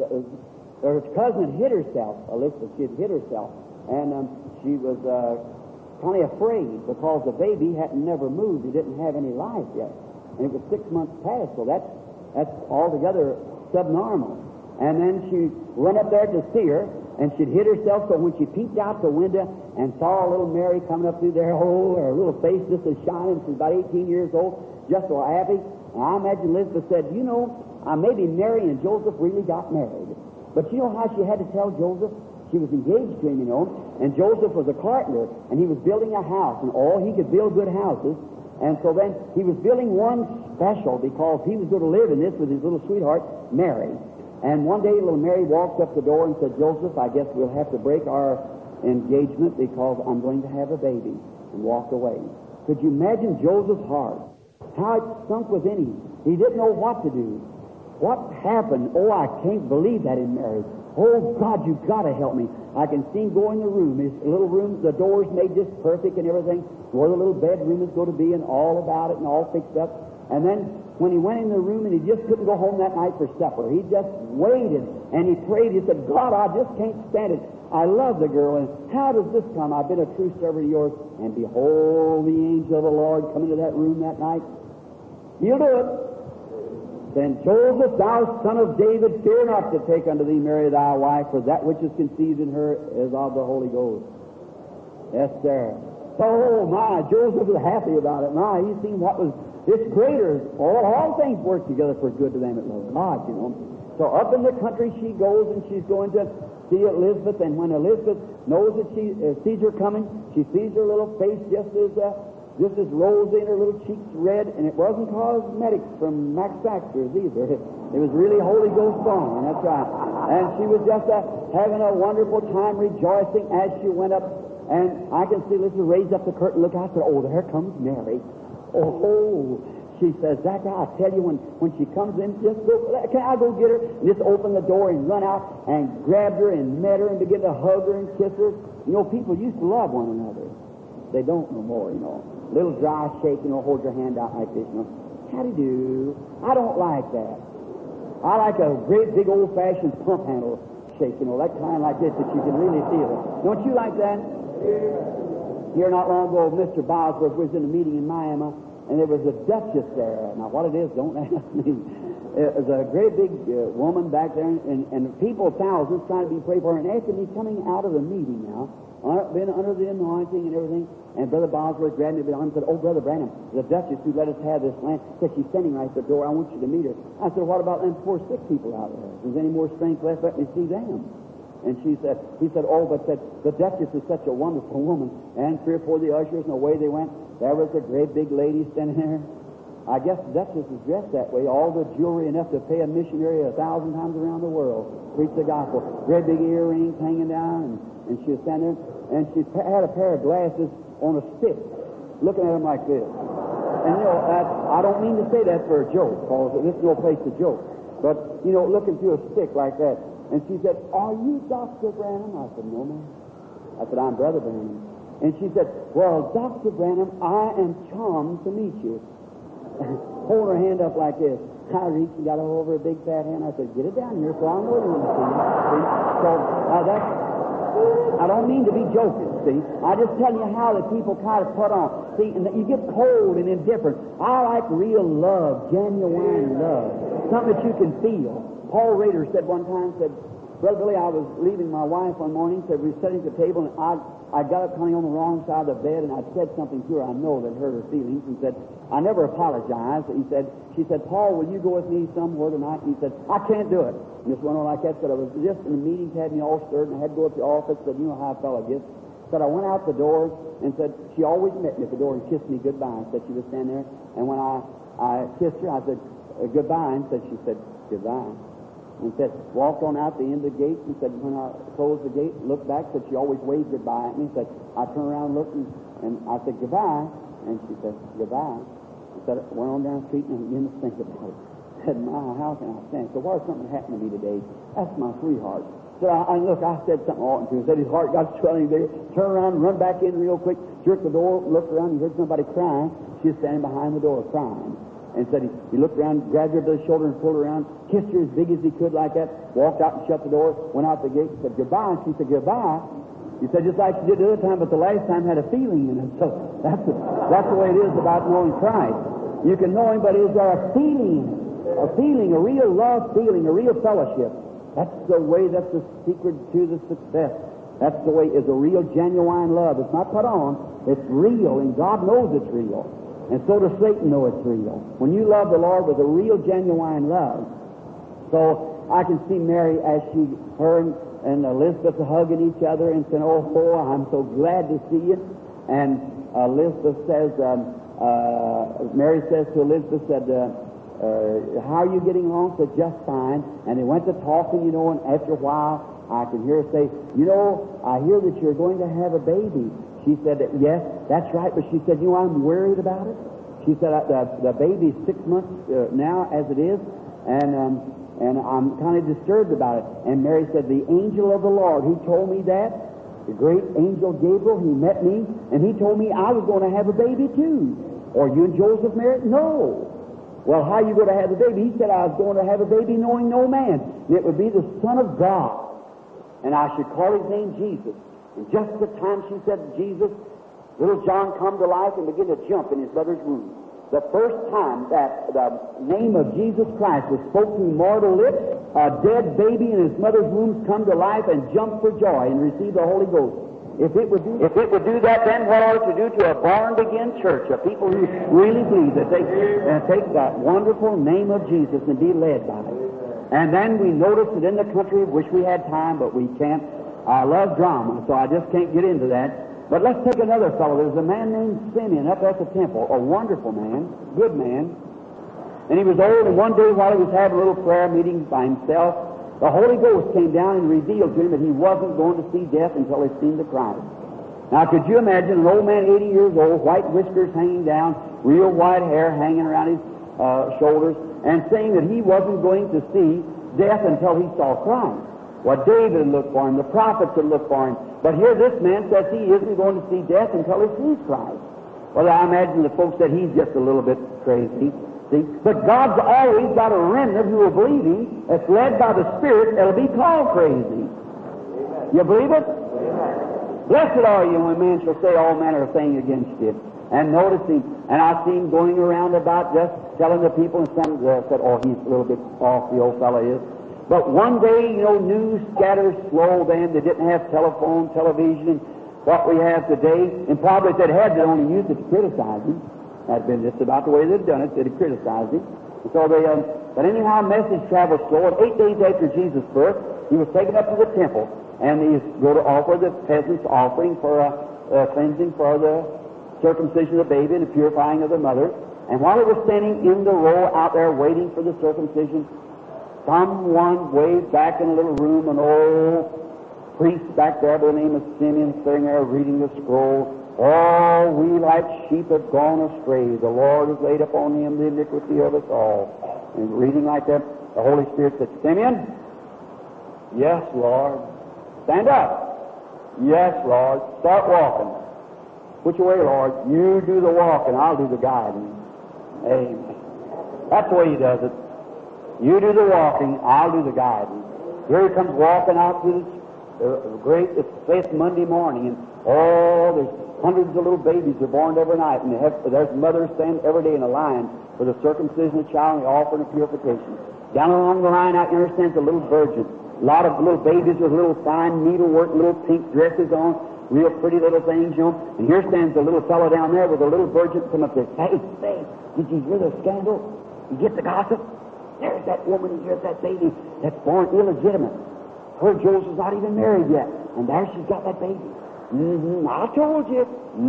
her cousin had hid herself, Elizabeth. She had hid herself, and she was kind of afraid because the baby hadn't never moved. He didn't have any life yet, and it was 6 months past. So that's altogether subnormal. And then she went up there to see her, and she'd hid herself, so when she peeked out the window and saw little Mary coming up through there, her little face just as shining. She's about 18 years old, just so happy. And I imagine Elizabeth said, maybe Mary and Joseph really got married. But you know how she had to tell Joseph? She was engaged to him, and Joseph was a carpenter, and he was building a house, and he could build good houses. And so then he was building one special because he was going to live in this with his little sweetheart, Mary. And one day little Mary walked up the door and said, Joseph, I guess we'll have to break our engagement because I'm going to have a baby, and walked away. Could you imagine Joseph's heart? How it sunk within him. He didn't know what to do. What happened? Oh, I can't believe that in Mary. Oh, God, you've got to help me. I can see him go in the room. His little room, the doors made just perfect and everything, where the little bedroom is going to be and all about it and all fixed up. And then when he went in the room and he just couldn't go home that night for supper, he just waited and he prayed. He said, God, I just can't stand it. I love the girl, and how does this come? I've been a true servant of yours. And behold, the angel of the Lord come into that room that night. He'll do it. Then Joseph, thou son of David, fear not to take unto thee Mary thy wife, for that which is conceived in her is of the Holy Ghost. Yes, sir. Oh, my, Joseph was happy about it. My, he seen what was this greater. All things work together for good to them that love God, So up in the country she goes, and she's going to see Elizabeth, and when Elizabeth knows that she sees her coming, she sees her little face just as rosy and her little cheeks red, and it wasn't cosmetics from Max Factor's either. It was really Holy Ghost song, and that's right. And she was just having a wonderful time, rejoicing as she went up. And I can see Elizabeth raise up the curtain, look out there. Oh, there comes Mary. Oh, she says, Zach, I tell you, when she comes in, just go, can I go get her? And just open the door and run out and grab her and met her and begin to hug her and kiss her. You know, people used to love one another. They don't no more, you know. Little dry shake, you know, hold your hand out like this, you know. How do you do? I don't like that. I like a great big old-fashioned pump handle shake, you know, that kind like this that you can really feel it. Don't you like that? Here not long ago, Mr. Bosworth was in a meeting in Miami, and there was a duchess there. Now, what it is, don't ask me. It was a great big woman back there, and people, thousands, trying to be prayed for her. And after me coming out of the meeting now, been under the anointing and everything, and Brother Bosworth grabbed me behind and said, "Oh, Brother Branham, the duchess who let us have this land, said she's standing right at the door. I want you to meet her." I said, "What about them poor sick people out there? If there's any more strength left, let me see them." And he said, "Oh, but said the duchess is such a wonderful woman." And 3 or 4 of the ushers, and away they went. There was a great big lady standing there. I guess the duchess is dressed that way, all the jewelry enough to pay a missionary 1,000 times around the world, preach the gospel. Great big earrings hanging down, and she was standing there, and she had a pair of glasses on a stick, looking at them like this. And, you know, I don't mean to say that for a joke, because this is no place to joke. But, you know, looking through a stick like that. And she said, "Are you Dr. Branham?" I said, "No, ma'am." I said, "I'm Brother Branham." And she said, "Well, Dr. Branham, I am charmed to meet you." Hold her hand up like this. I reached and got over a big fat hand. I said, "Get it down here so I know you want to see you." So I don't mean to be joking, see. I just tell you how that people kind of put on. See, and you get cold and indifferent. I like real love, genuine love, something that you can feel. Paul Rader said one time, said, "Brother Billy, I was leaving my wife one morning, said we were sitting at the table, and I got up kind of on the wrong side of the bed, and I said something to her I know that hurt her feelings, and said, I never apologized." She said, "Paul, will you go with me somewhere tonight?" And he said, "I can't do it." And just went on like that. Said, "I was just in the meetings, had me all stirred, and I had to go up to the office." Said, "You know how a fellow gets." Said, "I went out the door," and said, she always met me at the door and kissed me goodbye. Said she was standing there, and when I kissed her, I said, "Goodbye," and she said, "Goodbye." And said, walked on out the end of the gate, and said, when I closed the gate, looked back, said she always waved goodbye at me. Said, I turned around and looked, and I said, "Goodbye," and she said, "Goodbye." I said, went on down the street and began to think about it. Said, "My, how can I stand?" So what if something happened to me today? That's my sweetheart. So I said something ought to him. Said his heart got swelling there. Turned around and run back in real quick, jerked the door, looked around, and heard somebody crying. She was standing behind the door crying. And said he looked around, grabbed her by the shoulder and pulled her around, kissed her as big as he could like that, walked out and shut the door, went out the gate and said, "Goodbye." And she said, "Goodbye." He said, "Just like she did the other time, but the last time had a feeling in it." So that's the way it is about knowing Christ. You can know Him, but is there a feeling, a real love feeling, a real fellowship? That's the way, that's the secret to the success. That's the way, is a real, genuine love. It's not put on, it's real, and God knows it's real. And so does Satan know it's real. When you love the Lord with a real, genuine love. So I can see Mary as her and Elizabeth hugging each other and saying, "Oh, I'm so glad to see you." And Elizabeth says, Mary says to Elizabeth, said, "How are you getting along?" Said, "Just fine." And they went to talking, you know, and after a while I can hear her say, "You know, I hear that you're going to have a baby." She said, "Yes, that's right," but she said, "You know, I'm worried about it." She said, the baby's 6 months now as it is, and I'm kind of disturbed about it." And Mary said, "The angel of the Lord, he told me that. The great angel Gabriel, he met me, and he told me I was going to have a baby too." "Are you and Joseph married?" "No." "Well, how are you going to have the baby?" He said, "I was going to have a baby knowing no man, and it would be the Son of God, and I should call his name Jesus." And just the time she said Jesus, little John come to life and began to jump in his mother's womb. The first time that the name of Jesus Christ was spoken through mortal lips, a dead baby in his mother's womb come to life and jumped for joy and received the Holy Ghost. If it would do that, then what ought it to do to a born-again church, of people who really believe that they take that wonderful name of Jesus and be led by it. And then we noticed that in the country, wish we had time, but we can't. I love drama, so I just can't get into that. But let's take another fellow. There's a man named Simeon up at the temple, a wonderful man, good man. And he was old, and one day while he was having a little prayer meeting by himself, the Holy Ghost came down and revealed to him that he wasn't going to see death until he'd seen the Christ. Now, could you imagine an old man, 80 years old, white whiskers hanging down, real white hair hanging around his shoulders, and saying that he wasn't going to see death until he saw Christ? Well, David had looked for him, the prophets had looked for him, but here this man says he isn't going to see death until he sees Christ. Well, I imagine the folks said he's just a little bit crazy. See? But God's always got a remnant who will believe Him, that's led by the Spirit, that'll be called crazy. Amen. You believe it? Amen. Blessed are you when men shall say all manner of things against you. And notice him, and I see him going around about just telling the people, and some said, oh, he's a little bit off, the old fellow is. But one day, news scatters slow then. They didn't have telephone, television, what we have today. And probably if they'd had, they'd only used it to criticize him. That'd been just about the way they'd done it. They'd criticized him. And so they, but anyhow, message traveled slow. And 8 days after Jesus' birth, he was taken up to the temple, and he was going to offer the peasants' offering for cleansing for the circumcision of the baby and the purifying of the mother. And while he was standing in the row out there waiting for the circumcision, someone waved back in a little room, an old priest back there by the name of Simeon, sitting there reading the scroll. All we like sheep have gone astray. The Lord has laid upon him the iniquity of us all. And reading like that, the Holy Spirit said, Simeon, yes, Lord. Stand up. Yes, Lord. Start walking. Which way, Lord? You do the walking, I'll do the guiding. Amen. That's the way He does it. You do the walking, I'll do the guiding. Here he comes walking out to it's fifth Monday morning, and there's hundreds of little babies are born every night, and there's mothers stand every day in a line for the circumcision of the child and the offering of purification. Down along the line out there stands a little virgin. A lot of little babies with little fine needlework, little pink dresses on, real pretty little things, And here stands a little fellow down there with a little virgin come up there. Hey, did you hear the scandal? You get the gossip? There's that woman, and here's that baby that's born illegitimate. Her Joseph's not even married yet, and there she's got that baby. I told you.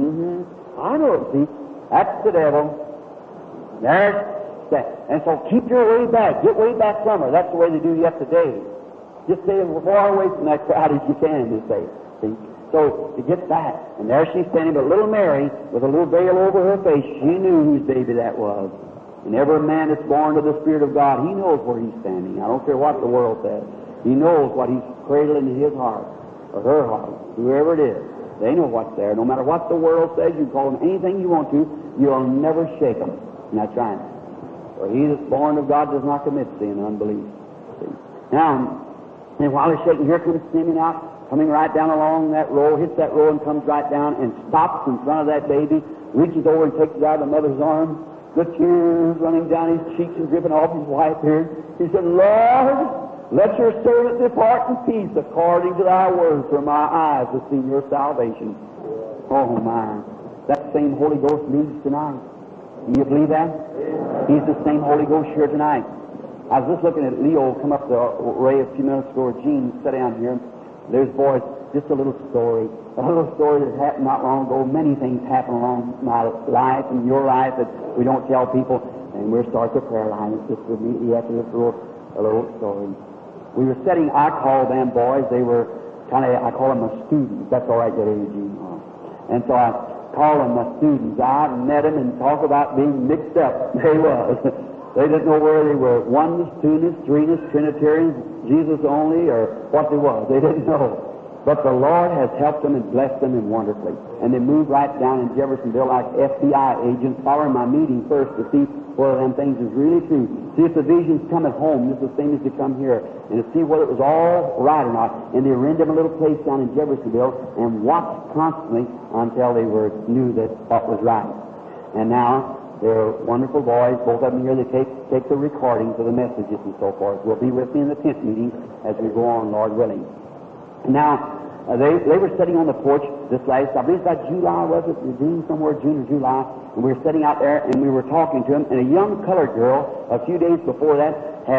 I know it, see. That's the devil. There's that. And so keep your way back. Get way back from her. That's the way they do yet today. Just stay as far away from that crowd as you can, they say. See? So to get back, and there she's standing, but little Mary, with a little veil over her face, she knew whose baby that was. And every man that's born to the Spirit of God, he knows where he's standing. I don't care what the world says. He knows what he's cradling in his heart, or her heart, whoever it is. They know what's there. No matter what the world says, you can call them anything you want to, you'll never shake them. And that's right. For he that's born of God does not commit sin and unbelief. See? Now, and while he's shaking, here comes Simeon out, coming right down along that row, hits that row and comes right down and stops in front of that baby, reaches over and takes it out of the mother's arm. The tears running down his cheeks and dripping off his white beard. He said, Lord, let your servant depart in peace according to thy word, for my eyes have seen your salvation. Oh, my. That same Holy Ghost leads tonight. Do you believe that? He's the same Holy Ghost here tonight. I was just looking at Leo come up the way a few minutes ago, or Gene sat down here. There's boys, just a little story that happened not long ago. Many things happen along my life and your life that we don't tell people. And we'll start the prayer line. It's just immediately after this a little story. We were sitting, I call them boys, they were I call them my students. That's all right, that Eugene. And so I call them my students. I met them and talk about being mixed up. They was. They didn't know where they were. Oneness, two-ness, three-ness, Trinitarians, Jesus only, or what they was. They didn't know. But the Lord has helped them and blessed them wonderfully. And they moved right down in Jeffersonville like FBI agents, following my meeting first to see whether them things is really true. See if the visions come at home, just the same as they come here, and to see whether it was all right or not. And they rented them a little place down in Jeffersonville and watched constantly until they knew that what was right. And now they're wonderful boys, both of them here. They take the recordings of the messages and so forth. Will be with me in the tent meeting as we go on, Lord willing. Now, they were sitting on the porch this last, I believe about July, was it? June or July. And we were sitting out there and we were talking to them. And a young colored girl, a few days before that,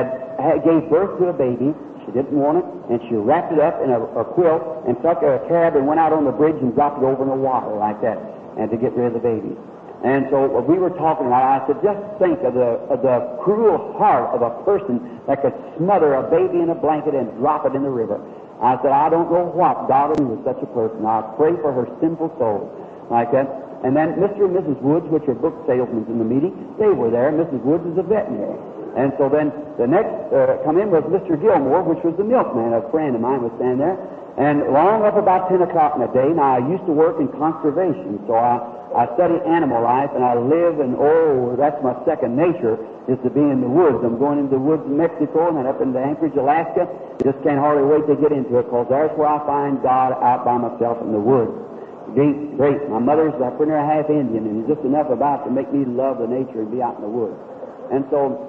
gave birth to a baby. She didn't want it, and she wrapped it up in a quilt and took a cab and went out on the bridge and dropped it over in the water like that, and to get rid of the baby. And so we were talking about it. I said, just think of the cruel heart of a person that could smother a baby in a blanket and drop it in the river. I said, I don't know what God will do with such a person. I pray for her sinful soul. Like that. And then Mr. and Mrs. Woods, which are book salesmen in the meeting, they were there. Mrs. Woods is a veterinary. And so then the next come in was Mr. Gilmore, which was the milkman. A friend of mine was standing there. And long up about 10 o'clock in the day, now I used to work in conservation, so I study animal life, and I live, and that's my second nature, is to be in the woods. I'm going into the woods in Mexico and then up into Anchorage, Alaska. Just can't hardly wait to get into it, because there's where I find God out by myself in the woods. Great. My mother's up in her half Indian, and it's just enough about to make me love the nature and be out in the woods. And so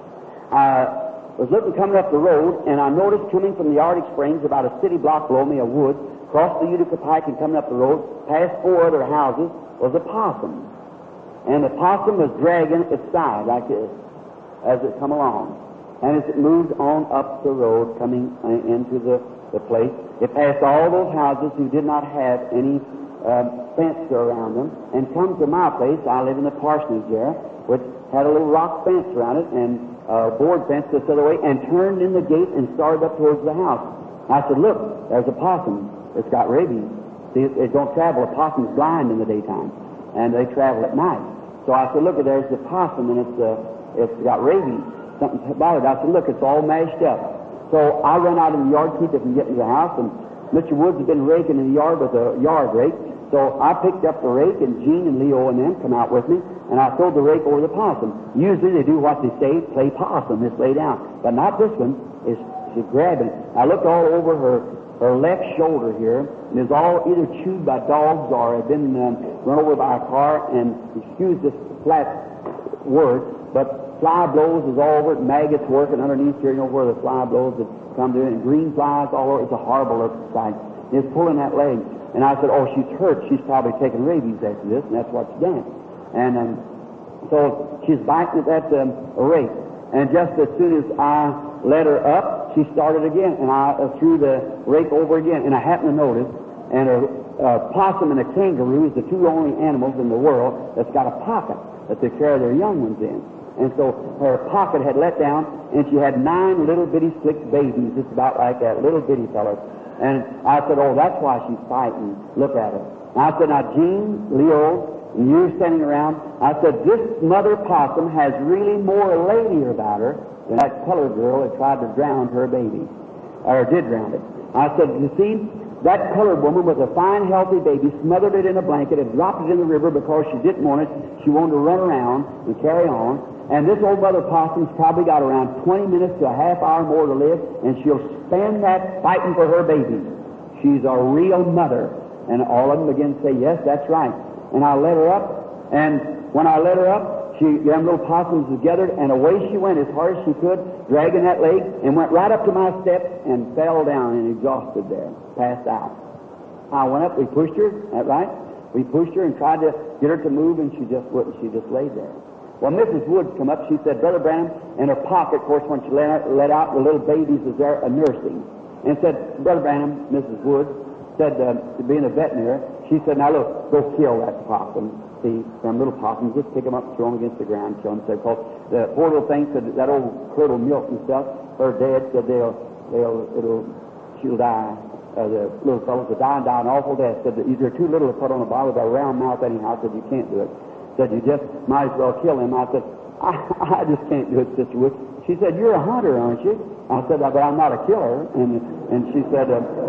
I was looking coming up the road, and I noticed coming from the Arctic Springs, about a city block below me, a wood, crossed the Utica Pike and coming up the road, past 4 other houses, was a possum. And the possum was dragging its side like this as it come along. And as it moved on up the road, coming into the place, it passed all those houses who did not have any fence around them, and come to my place. I live in the parsonage there, which had a little rock fence around it, and board fence this other way, and turned in the gate and started up towards the house. I said, look, there's a possum. It's got rabies. See, it don't travel. A possum's blind in the daytime, and they travel at night. So I said, look, there's the possum, and it's got rabies. Something about it. I said, look, it's all mashed up. So I run out in the yard, keep it from getting to the house, and Mr. Woods had been raking in the yard with a yard rake. So I picked up the rake, and Gene and Leo and them come out with me, and I threw the rake over the possum. Usually they do what they say, play possum, just lay down. But not this one. She's grabbing. I looked all over her left shoulder here, and it's all either chewed by dogs or had been run over by a car, and excuse this flat word, but fly blows is all over it, maggots working underneath here, where the fly blows have come to it, and green flies all over. It's a horrible looking sight. It's pulling that leg. And I said, oh, she's hurt. She's probably taken rabies after this, and that's what she's done. And so she's biting at that rake. And just as soon as I let her up, she started again, and I threw the rake over again. And I happened to notice, and a possum and a kangaroo is the 2 only animals in the world that's got a pocket that they carry their young ones in. And so her pocket had let down, and she had 9 little bitty slick babies, just about like that, little bitty fellas. And I said, oh, that's why she's fighting. Look at her. And I said, now, Gene, Leo, and you're standing around, I said, this mother possum has really more lady about her than that colored girl that tried to drown her baby, or did drown it. I said, you see, that colored woman with a fine, healthy baby smothered it in a blanket and dropped it in the river because she didn't want it. She wanted to run around and carry on. And this old mother possum's probably got around 20 minutes to a half hour more to live, and she'll spend that fighting for her baby. She's a real mother. And all of them begin to say, yes, that's right. And I let her up, and when I let her up, them little possums was gathered, and away she went as hard as she could, dragging that leg, and went right up to my steps and fell down and exhausted there, passed out. I went up, we pushed her, that right? We pushed her and tried to get her to move, and she just wouldn't. She just laid there. Well, Mrs. Woods come up. She said, Brother Branham, in her pocket, of course, when she let out the little babies was there nursing, and said, Brother Branham, Mrs. Woods said, being a veterinary, she said, now look, go kill that possum. See, them little possums, just pick them up, throw them against the ground, kill them. Said, because the poor little thing said that old curdle milk and stuff, her dad said she'll die. The little fellows will die and die an awful death. Said that they're too little to put on a bottle with a round mouth anyhow. Said you can't do it. Said you just might as well kill him. I said, I just can't do it, Sister Woods. She said, you're a hunter, aren't you? I said, but I'm not a killer. And she said,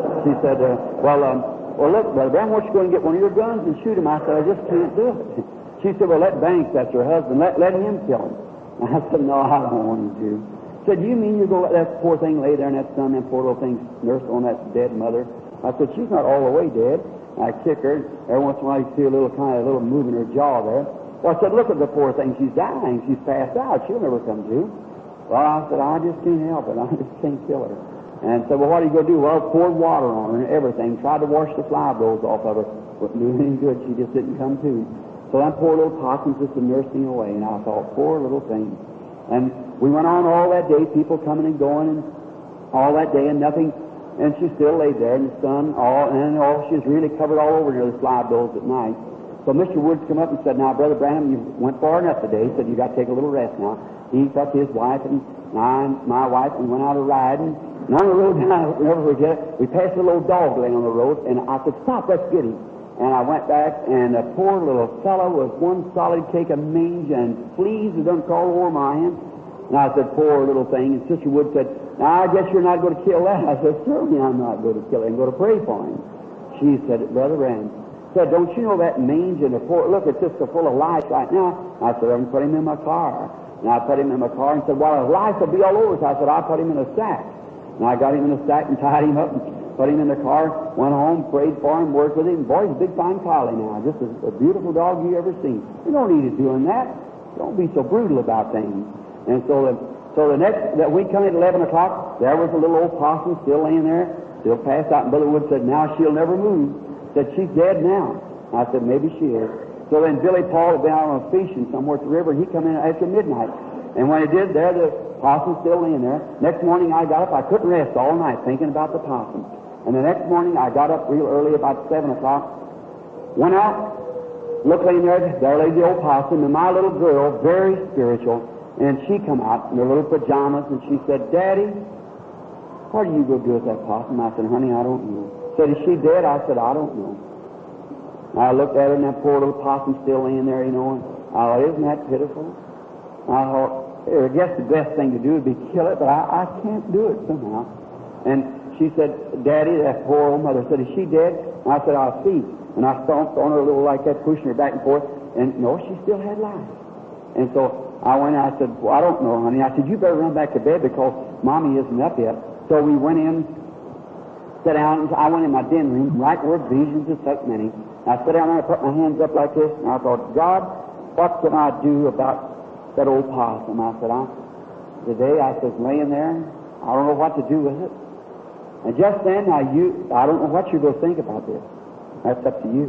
well, look, Brother Branham, why don't you go and get one of your guns and shoot him? I said, I just can't do it. She said, well, let Banks, that's her husband, let him kill him. I said, no, I don't want him to. She said, you mean you're going to let that poor thing lay there and that son, that poor little thing nursed on that dead mother? I said, she's not all the way dead. I kick her. Every once in a while you see a little move in her jaw there. Well, I said, look at the poor thing. She's dying. She's passed out. She'll never come to. Well, I said, I just can't help it. I just can't kill her. And said, well, what are you going to do? Well, poured water on her and everything. Tried to wash the fly blows off of her. Wouldn't do any good. She just didn't come to. So that poor little possum's just nursing away. And I thought, poor little thing. And we went on all that day, people coming and going, and all that day, and nothing. And she still laid there in the sun, she was really covered all over near the fly blows at night. So Mr. Woods come up and said, now, Brother Branham, you went far enough today. He said, you got to take a little rest now. He took his wife and my wife, and we went out a riding, And on the road, I'll never forget it, we passed a little dog laying on the road, and I said, stop, let's get him. And I went back, and the poor little fellow was one solid cake of mange and fleas that done crawl over my hand. And I said, poor little thing. And Sister Wood said, now, I guess you're not going to kill that. I said, certainly I'm not going to kill it. I'm going to pray for him. She said, Brother Branham, said, don't you know that mange and the poor, look, it's just full of lice right now. I said, I'm going to put him in my car. And I put him in my car and said, well, his lice will be all over. So I said, I'll put him in a sack. And I got him in a sack and tied him up and put him in the car, went home, prayed for him, worked with him. Boy, he's a big fine collie now. Just a beautiful dog you ever seen. You don't need to doing that. Don't be so brutal about things. And so the next that we come at 11 o'clock, there was a little old possum still laying there, still passed out. And Brother Wood said, now she'll never move. Said, she's dead now. I said, maybe she is. So then Billy Paul had been out on fishing somewhere at the river, and he come in after midnight. And when he did, there the possum's still laying there. Next morning I got up. I couldn't rest all night thinking about the possum. And the next morning I got up real early, about 7 o'clock, went out, looked laying there lay the old possum, and my little girl, very spiritual, and she come out in her little pajamas, and she said, Daddy, what are you going to do with that possum? I said, honey, I don't know. Said, is she dead? I said, I don't know. I looked at her, and that poor little possum still laying there, you know, and I thought, isn't that pitiful? I thought, I guess the best thing to do would be kill it, but I can't do it somehow. And she said, Daddy, that poor old mother said, is she dead? And I said, I'll see. And I stomped on her a little like that, pushing her back and forth, and no, she still had life. And so I went and I said, well, I don't know, honey. I said, you better run back to bed because Mommy isn't up yet. So we went in, sat down, and I went in my den room, right where visions of such many. I sat down there, I put my hands up like this, and I thought, God, what can I do about that old possum? I said, today I was laying there, I don't know what to do with it. And just then, I don't know what you're going to think about this. That's up to you.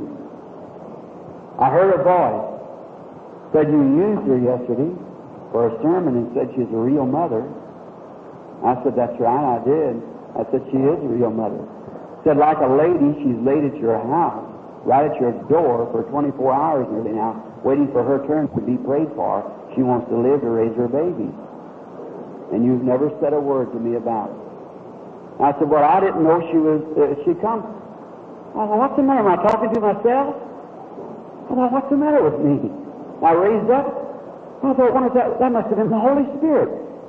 I heard a voice. Said, you used her yesterday for a sermon and said she's a real mother. I said, that's right, I did. I said, she is a real mother. Said, like a lady, she's laid at your house, right at your door for 24 hours nearly now, waiting for her turn to be prayed for. She wants to live to raise her baby. And you've never said a word to me about it. I said, well, I didn't know she'd come. I thought, what's the matter? Am I talking to myself? I thought, what's the matter with me? I raised up. I thought, what is that? That must have been the Holy Spirit.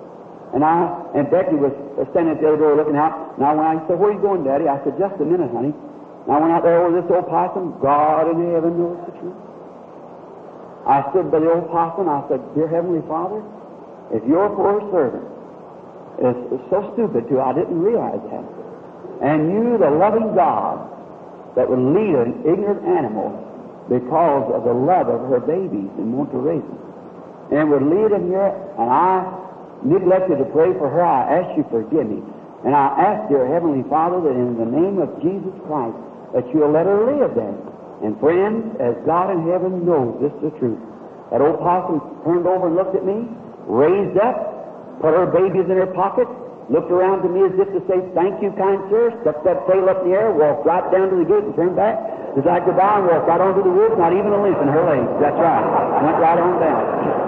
And Becky was standing at the other door looking out. And I went out and said, where are you going, Daddy? I said, just a minute, honey. And I went out there over this old possum. God in heaven knows the truth. I stood by the old possum. I said, dear Heavenly Father, if your poor servant is so stupid too, I didn't realize that. And you, the loving God, that would lead an ignorant animal because of the love of her babies and want to raise them, and would lead them here, and I neglected to pray for her, I ask you forgive me. And I ask, dear Heavenly Father, that in the name of Jesus Christ, that you'll let her live there. And friends, as God in heaven knows this is the truth, that old possum turned over and looked at me, raised up, put her babies in her pocket, looked around to me as if to say, thank you, kind sir, stuck that tail up in the air, walked right down to the gate and turned back. As I could down, walked right onto the woods, not even a limp in her legs. That's right. Went right on down.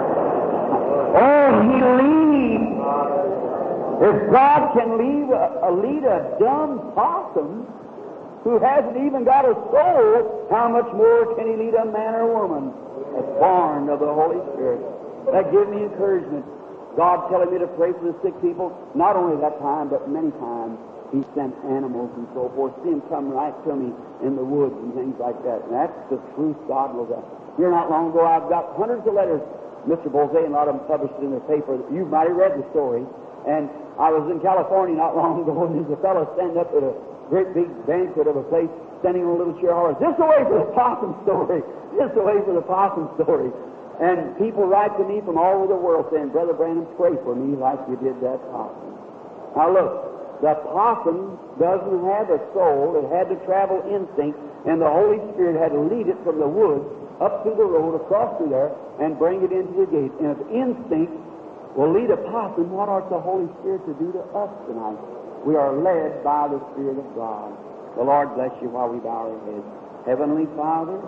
Oh, he leads. If God can lead a dumb possum who hasn't even got a soul, how much more can he lead a man or woman that's born of the Holy Spirit? That gives me encouragement. God telling me to pray for the sick people, not only that time, but many times. He sent animals and so forth. See them come right to me in the woods and things like that. And that's the truth God knows that. Here not long ago, I've got hundreds of letters. Mr. Bose and a lot of them published it in their paper. You might have read the story. And I was in California not long ago, and there's a fellow standing up at a great big banquet of a place, standing on a little chair, hollering, this away for the possum story. This away for the possum story. And people write to me from all over the world saying, Brother Branham, pray for me like you did that possum. Now look, the possum doesn't have a soul. It had to travel instinct, and the Holy Spirit had to lead it from the woods up through the road, across through there, and bring it into the gate. And if instinct will lead a possum, what ought the Holy Spirit to do to us tonight? We are led by the Spirit of God. The Lord bless you while we bow our heads. Heavenly Father,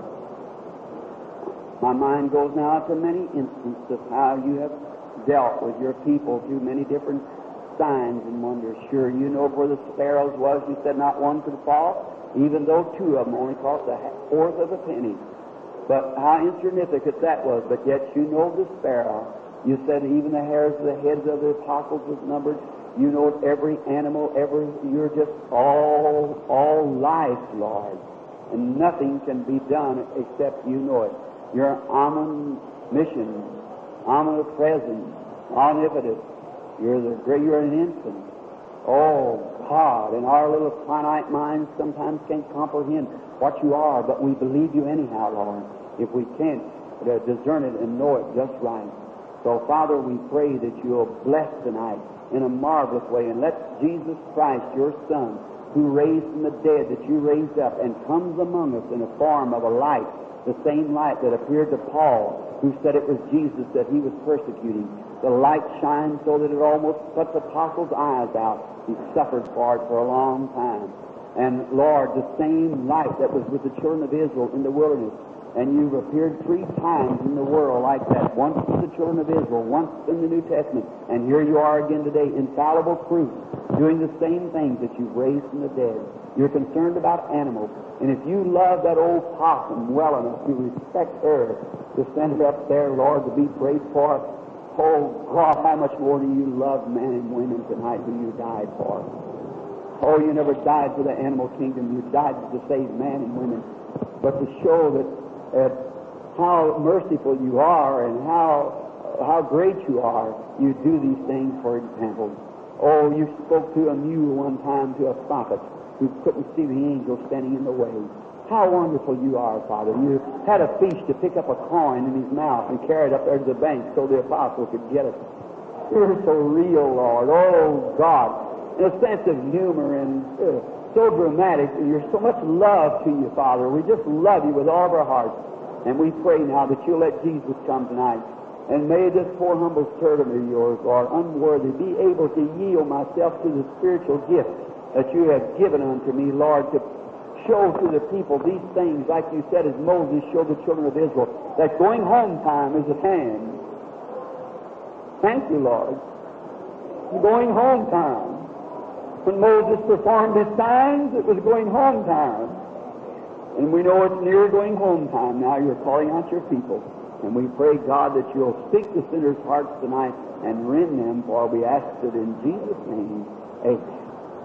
my mind goes now to many instances of how you have dealt with your people through many different signs and wonders. Sure, you know where the sparrows was. You said not one could fall, even though two of them only cost a fourth of a penny. But how insignificant that was. But yet you know the sparrow. You said even the hairs of the heads of the apostles was numbered. You know every animal, you're just all life, Lord. And nothing can be done except you know it. You're omniscient, omnipresent, omnipotent. You're an infinite. Oh, God, and our little finite minds sometimes can't comprehend what you are, but we believe you anyhow, Lord, if we can't discern it and know it just right. So, Father, we pray that you'll bless tonight in a marvelous way, and let Jesus Christ, your Son, who raised from the dead, that you raised up, and comes among us in the form of a light, the same light that appeared to Paul, who said it was Jesus that he was persecuting. The light shines so that it almost puts the apostles' eyes out. He suffered for it for a long time. And, Lord, the same light that was with the children of Israel in the wilderness, and you've appeared 3 times in the world like that, once to the children of Israel, once in the New Testament, and here you are again today, infallible proof, doing the same things that you've raised from the dead. You're concerned about animals, and if you love that old possum well enough to respect her, to send her up there, Lord, to be prayed for, oh, God, how much more do you love men and women tonight who you died for? Oh, you never died for the animal kingdom. You died to save men and women, but to show that how merciful you are and how great you are, you do these things for example. Oh, you spoke to a mule one time, to a prophet, who couldn't see the angel standing in the way. How wonderful you are, Father. You had a fish to pick up a coin in his mouth and carry it up there to the bank so the apostle could get it. You're so real, Lord. Oh, God. In a sense of humor and so dramatic, and you're so much love to you, Father. We just love you with all of our hearts. And we pray now that you'll let Jesus come tonight. And may this poor humble servant of yours, Lord, unworthy, be able to yield myself to the spiritual gift that you have given unto me, Lord, to show to the people these things, like you said, as Moses showed the children of Israel, that going home time is at hand. Thank you, Lord. Going home time. When Moses performed his signs, it was going home time. And we know it's near going home time now. You're calling out your people. And we pray, God, that you'll speak to sinners' hearts tonight and rend them, for we ask it in Jesus' name. Amen.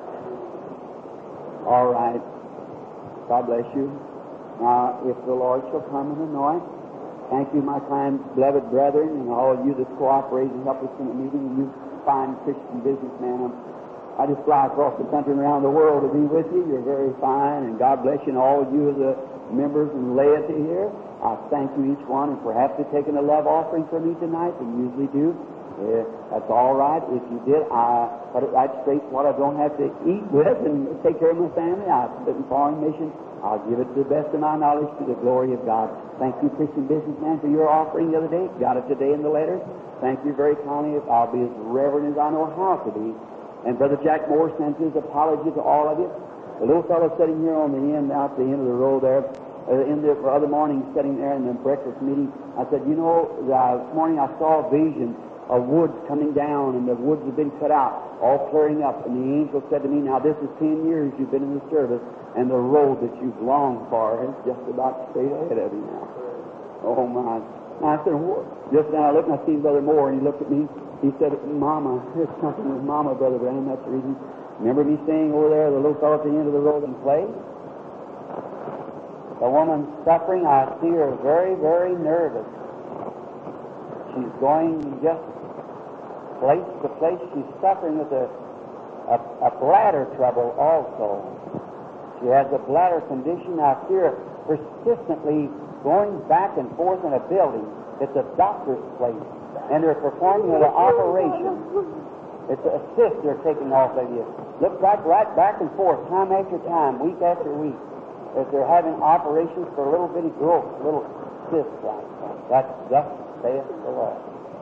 All right. God bless you. Now, if the Lord shall come and anoint, thank you, my kind, beloved brethren, and all of you that cooperate and help us in the meeting, and you fine Christian businessmen. I just fly across the country and around the world to be with you. You're very fine, and God bless you, and all of you as the members and laity here. I thank you each one, and perhaps you've taken a love offering from me tonight, and usually do. That's all right. If you did, I put it right straight what I don't have to eat with and take care of my family. I've been in foreign mission. I'll give it to the best of my knowledge to the glory of God. Thank you, Christian businessman, for your offering the other day. Got it today in the letter. Thank you very kindly. I'll be as reverent as I know how to be. And Brother Jack Moore sends his apology to all of you. The little fellow sitting here on the end, out the end of the row there, in the other morning sitting there in the breakfast meeting, I said, you know, this morning I saw a vision of woods coming down, and the woods have been cut out, all clearing up. And the angel said to me, now this is 10 years you've been in the service, and the road that you've longed for is just about straight ahead of you now. Oh, my. I said, just now I looked and I seen Brother Moore, and he looked at me. He said, Mama, there's something with Mama, Brother Branham. That's the reason. Remember me staying over there, the little fellow at the end of the road and play? The woman suffering, I see her very, very nervous. She's going just place to place. She's suffering with a bladder trouble also. She has a bladder condition. I see her persistently going back and forth in a building. It's a doctor's place. And they're performing an operation. It's a cyst they're taking off of you. Looks like right back and forth, time after time, week after week, that they're having operations for a little bitty growth, little cyst like that. Thus saith the Lord.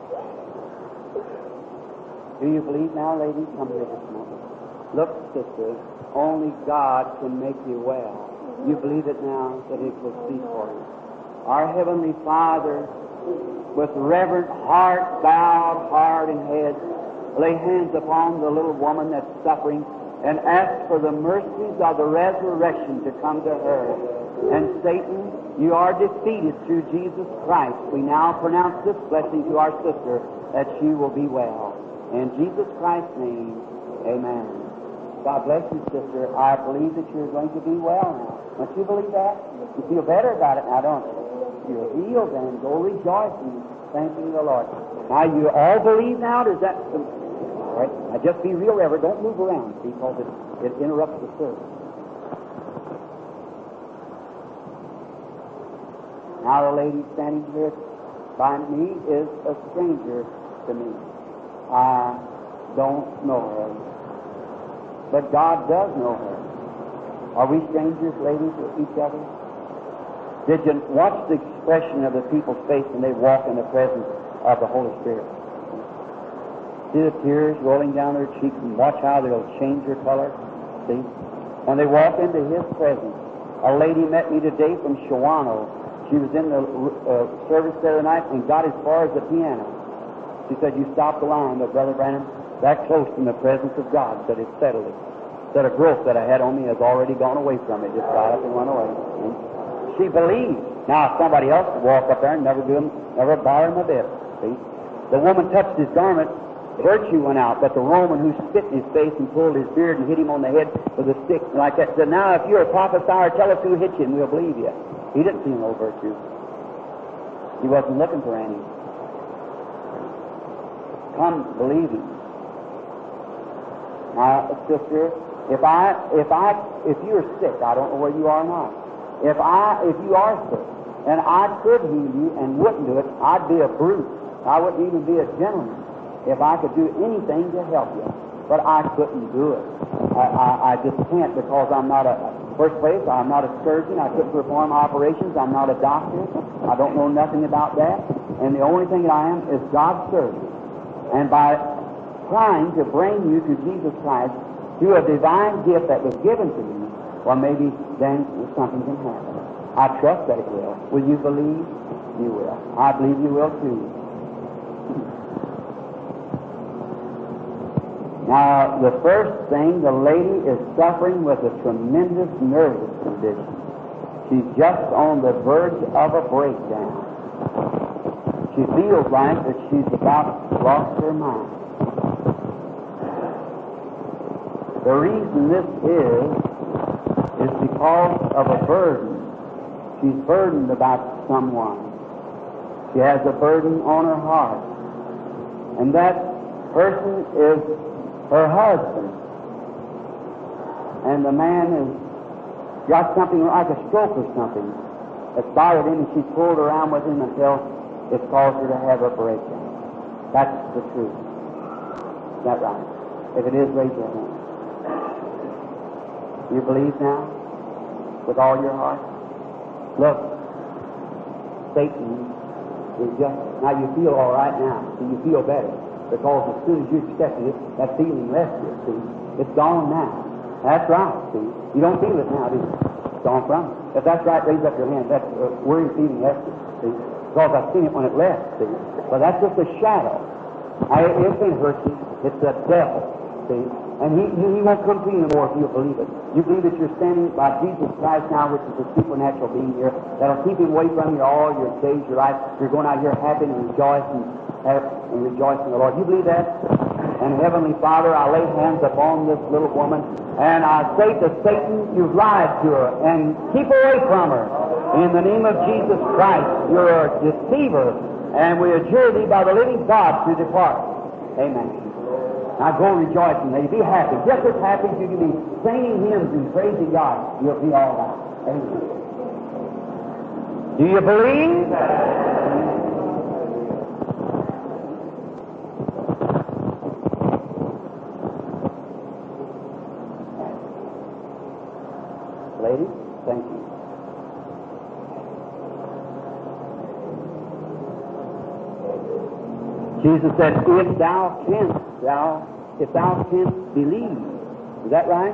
Do you believe now, ladies? Come here this moment. Look, sister, only God can make you well. You believe it now, that it will speak for you. Our Heavenly Father, with reverent heart, bowed heart and head, lay hands upon the little woman that's suffering and ask for the mercies of the resurrection to come to her. And Satan, you are defeated through Jesus Christ. We now pronounce this blessing to our sister that she will be well. In Jesus Christ's name, amen. God bless you, sister. I believe that you're going to be well now. Don't you believe that? You feel better about it now, don't you? You're healed then. Go rejoicing, thanking the Lord. Now, you all believe now? Does that... All right. Now, just be real reverent. Don't move around, because it interrupts the service. Now, the lady standing here by me is a stranger to me. I don't know her, but God does know her. Are we strangers, ladies, with each other? Did you watch the expression of the people's face when they walk in the presence of the Holy Spirit? See the tears rolling down their cheeks, and watch how they'll change their color? See? When they walk into His presence. A lady met me today from Shawano. She was in the service the other night and got as far as the piano. She said, "You stopped the line, but Brother Branham, that close in the presence of God," said, "it settled it. Said a growth that I had on me has already gone away from me. Just got up and went away." And she believed. Now, if somebody else would walk up there and never bother him a bit. See? The woman touched his garment, virtue went out, but the Roman who spit in his face and pulled his beard and hit him on the head with a stick like that said, "Now, if you're a prophesier, tell us who hit you and we'll believe you." He didn't see no virtue. He wasn't looking for any. Come, believe Him. Now, sister, if you're sick, I don't know where you are now. If you are sick, and I could heal you and wouldn't do it, I'd be a brute. I wouldn't even be a gentleman if I could do anything to help you. But I couldn't do it. I just can't, because I'm not first place, I'm not a surgeon. I couldn't perform operations. I'm not a doctor. I don't know nothing about that. And the only thing that I am is God's servant. And by trying to bring you to Jesus Christ through a divine gift that was given to me, well, maybe then something can happen. I trust that it will. Will you believe? You will. I believe you will too. Now, the first thing, the lady is suffering with a tremendous nervous condition. She's just on the verge of a breakdown. She feels like that she's about lost her mind. The reason this is because of a burden. She's burdened about someone. She has a burden on her heart. And that person is her husband. And the man has got something like a stroke or something that's bothered him, and she's pulled around with him until it's caused her to have a breakdown. That's the truth. Is that right? If it is, raise your hand. You believe now? With all your heart? Look, Satan is just... Now you feel all right now. So you feel better. Because as soon as you accepted it, that feeling left you, see? It's gone now. That's right, see? You don't feel it now, do you? It's gone from you. If that's right, raise up your hand. That's where your feeling left you, see? Because I've seen it when it left, see? But that's just a shadow. It can't hurt you. It's the devil, see? And he won't come to you anymore if you believe it. You believe that you're standing by Jesus Christ now, which is a supernatural being here, that'll keep him away from you all your days, your life. You're going out here happy and rejoicing in the Lord. You believe that? And Heavenly Father, I lay hands upon this little woman, and I say to Satan, you've lied to her, and keep away from her. In the name of Jesus Christ, you're a deceiver, and we adjure thee by the living God to depart. Amen. Now go rejoicing. Now you be happy. Just as happy as you can be singing hymns and praising God. You'll be all right. Amen. Do you believe? Ladies, thank you. Jesus said, if thou canst believe. Is that right?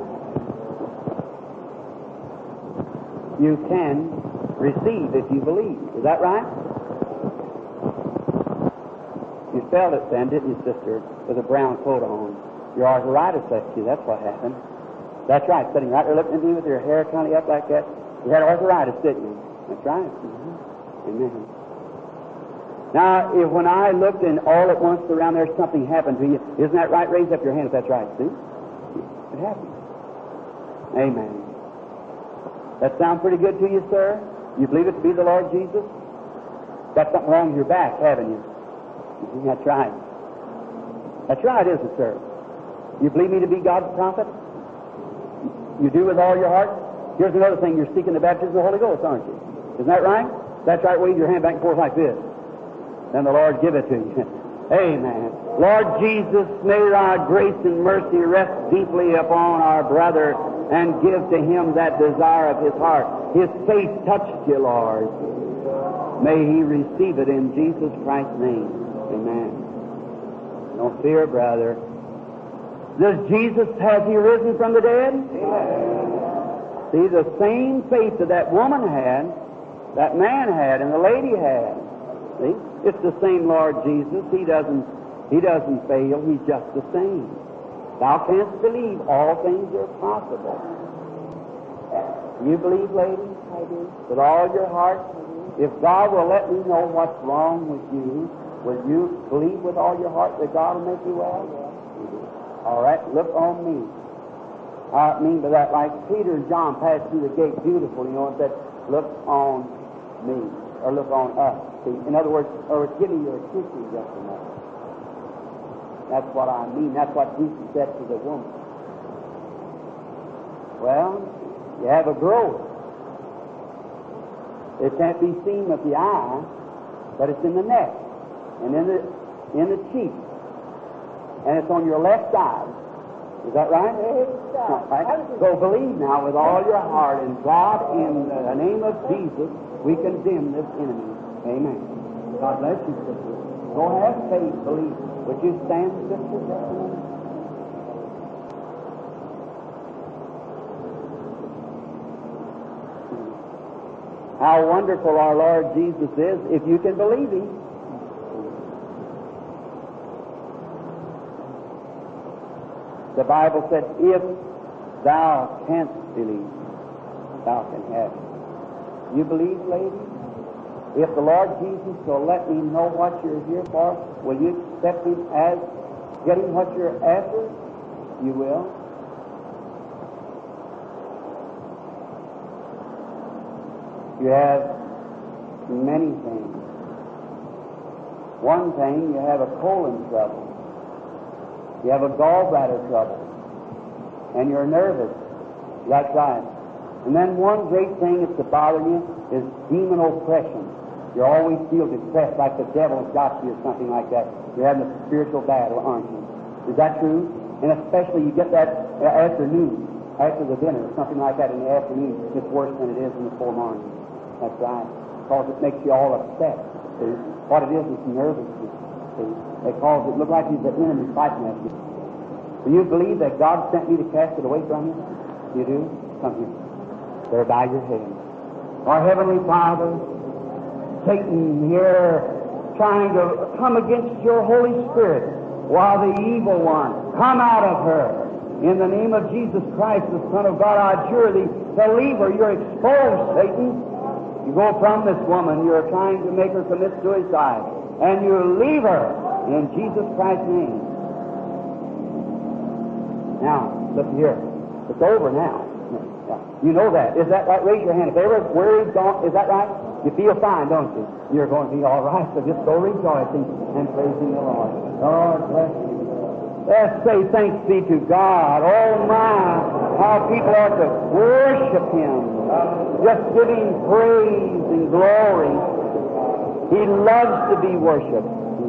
You can receive if you believe. Is that right? You felt it then, didn't you, sister, with a brown coat on? Your arthritis left you. That's what happened. That's right. Sitting right there looking at me with your hair kind of up like that. You had arthritis, didn't you? That's right. Amen. Now, when I looked and all at once around there something happened to you, isn't that right? Raise up your hand if that's right. See? It happened. Amen. That sound pretty good to you, sir? You believe it to be the Lord Jesus? Got something wrong with your back, haven't you? That's right. That's right, isn't it, sir? You believe me to be God's prophet? You do with all your heart? Here's another thing. You're seeking the baptism of the Holy Ghost, aren't you? Isn't that right? That's right. Wave your hand back and forth like this. Then the Lord give it to you. Amen. Lord Jesus, may thy grace and mercy rest deeply upon our brother and give to him that desire of his heart. His faith touched you, Lord. May he receive it in Jesus Christ's name. Amen. Don't fear, brother. Does Jesus, has he risen from the dead? Amen. See, the same faith that that woman had, that man had, and the lady had. See? It's the same Lord Jesus. He doesn't fail. He's just the same. Thou canst believe all things are possible. You believe, lady? I do. With all your heart? If God will let me know what's wrong with you, will you believe with all your heart that God will make you well? All right, look on me. I mean by that, like Peter and John passed through the gate beautiful, you know, and said, look on me, or look on us. See, in other words, give me your attention just a moment. That's what I mean. That's what Jesus said to the woman. Well, you have a growth. It can't be seen with the eye, but it's in the neck and in the cheek, and it's on your left side. Is that right? Right. So believe now with all your heart, and God, in the name of Jesus, we condemn this enemy. Amen. God bless you, sister. Go have faith, believe. Would you stand, sister? How wonderful our Lord Jesus is if you can believe Him. The Bible said, if thou canst believe, thou can have it. You believe, lady? If the Lord Jesus will let me know what you're here for, will you accept Him as getting what you're after? You will. You have many things. One thing, you have a colon trouble. You have a gallbladder trouble. And you're nervous. That's right. And then one great thing that's to bother you is demon oppression. You always feel depressed like the devil's got you or something like that. You're having a spiritual battle, aren't you? Is that true? And especially you get that afternoon, after the dinner, something like that in the afternoon. It's worse than it is in the forenoon. That's right. Because it makes you all upset. See? What it is nervousness. See? Because it looks like he's the enemy fighting at you. Do you believe that God sent me to cast it away from you? You do? Come here. There, bow your head. Our Heavenly Father, Satan here trying to come against your Holy Spirit while the evil one come out of her. In the name of Jesus Christ, the Son of God, I adjure thee to leave her. You're exposed, Satan. You go from this woman. You're trying to make her commit suicide. And you leave her in Jesus Christ's name. Now, look here. It's over now. You know that. Is that right? Raise your hand. If ever worried, gone, is that right? You feel fine, don't you? You're going to be all right. So just go rejoicing and praising the Lord. Lord bless you. Let's say thanks be to God. Oh my, how people are to worship Him. Just giving praise and glory. He loves to be worshipped.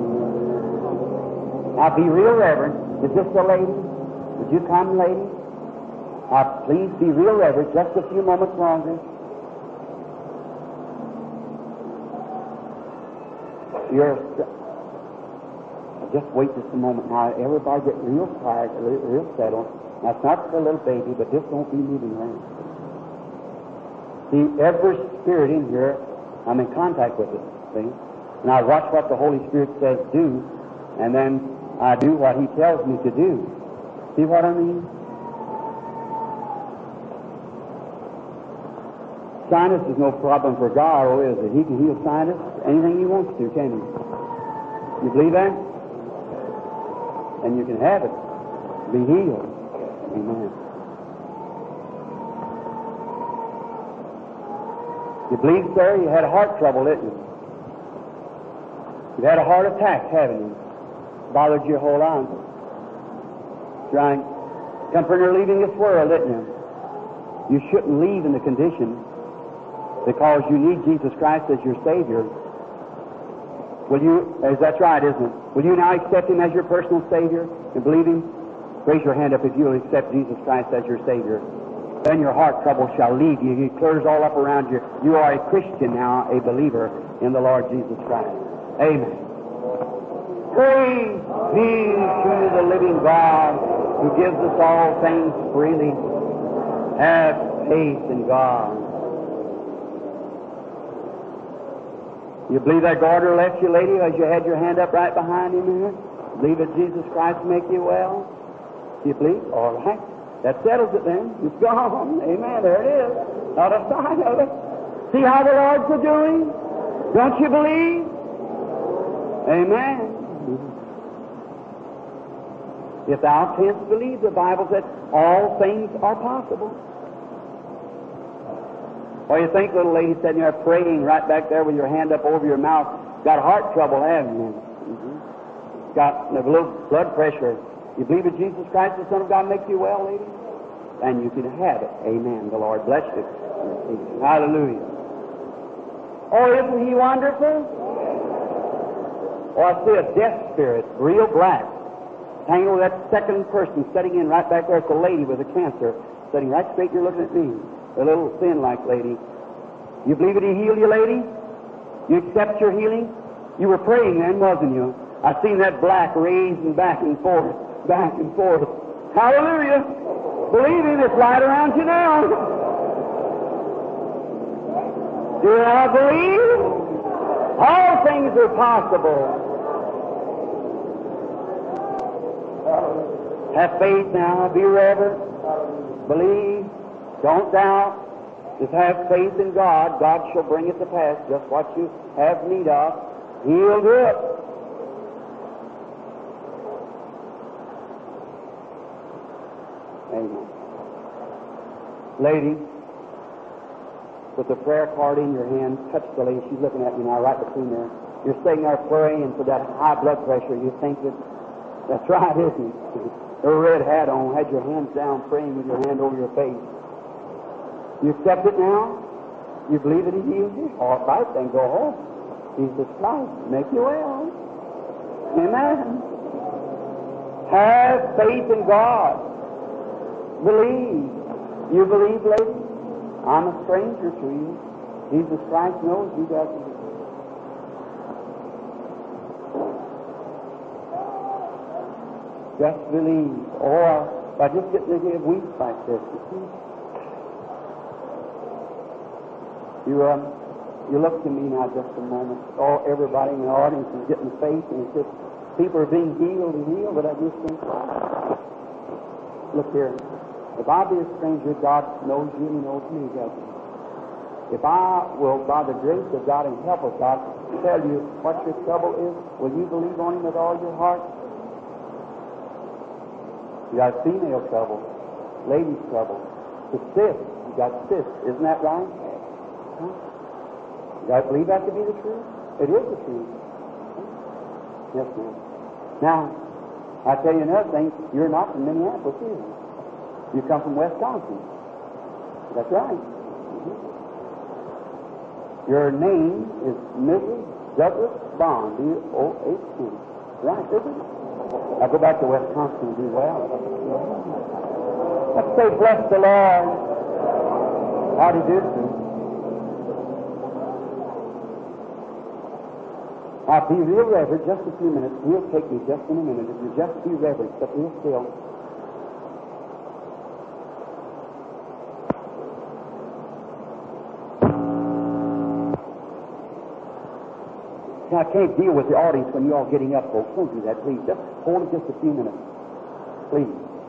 Now be real reverent. Is this the lady? Would you come, lady? Now please be real reverent. Just a few moments longer. Just wait just a moment. Now everybody get real quiet, real settled. Now it's not for a little baby, but just don't be moving around. See, every spirit in here, I'm in contact with it. See? Now watch what the Holy Spirit says do. and then I do what He tells me to do. See what I mean? Sinus is no problem for God, or is it? He can heal sinus anything He wants to, can He? You believe that? And you can have it. Be healed. Amen. You believe, sir, you had a heart trouble, didn't you? You've had a heart attack, haven't you? Bothered your whole life. Trying, comforting or leaving this world, didn't you? You shouldn't leave in the condition because you need Jesus Christ as your Savior. Will you, that's right, isn't it? Will you now accept Him as your personal Savior and believe Him? Raise your hand up if you will accept Jesus Christ as your Savior. Then your heart trouble shall leave you. He clears all up around you. You are a Christian now, a believer in the Lord Jesus Christ. Amen. Praise be to the living God who gives us all things freely. Have faith in God. You believe that garter left you, lady, as you had your hand up right behind Him here? Believe that Jesus Christ will make you well? You believe? All right. That settles it then. It's gone. Amen. There it is. Not a sign of it. See how the Lord's a doing? Don't you believe? Amen. If thou canst believe, the Bible said, all things are possible. Well, you think, little lady sitting there praying right back there with your hand up over your mouth, got heart trouble, haven't you? Mm-hmm. Got a little blood pressure. You believe that Jesus Christ, the Son of God, makes you well, lady? And you can have it. Amen. The Lord bless you. Hallelujah. Oh, isn't He wonderful? Oh, I see a death spirit, real black, hanging over that second person sitting in right back there. It's a lady with a cancer, sitting right straight. You're looking at me. A little thin-like lady. You believe that He healed you, lady? You accept your healing? You were praying then, wasn't you? I seen that black raising back and forth, back and forth. Hallelujah! Believe Him, it's right around you now. Do I believe? All things are possible. Have faith now. Be reverent. Believe. Don't doubt. Just have faith in God. God shall bring it to pass just what you have need of. He'll do it. Amen. Lady, with the prayer card in your hand, touch the lady. She's looking at you now, right between there. You're sitting there praying for that high blood pressure. You think that's right, isn't it? Her red hat on, had your hands down, praying with your hand over your face. You accept it now? You believe that He healed you? All right, then go home. Jesus Christ, make you well. Amen. Have faith in God. Believe. You believe, lady? I'm a stranger to you. Jesus Christ knows you got to. Just believe. Or by just getting to give weeks like this, you see. You look to me now just a moment. Oh, everybody in the audience is getting faith, and it's just people are being healed and healed, but I just think, look here. If I be a stranger, God knows you and He knows me, doesn't He? If I will, by the grace of God and help of God, tell you what your trouble is, will you believe on Him with all your heart? You got female trouble, ladies' trouble, the cyst. You got cyst, isn't that right? Huh? You got to believe that to be the truth? It is the truth. Yes, ma'am. Now, I tell you another thing. You're not from Minneapolis, either. You come from Wisconsin. That's right. Mm-hmm. Your name is Mrs. Douglas Bond, B-O-H-N. Right, isn't it? I'll go back to Wisconsin and do well. Let's say, bless the Lord. Howdy do, sir. Now, be real reverent just a few minutes. We'll take you just in a minute. If you just be reverent, but real still. I can't deal with the audience when you're all getting up, folks. Don't do that, please. Just hold it just a few minutes. Please.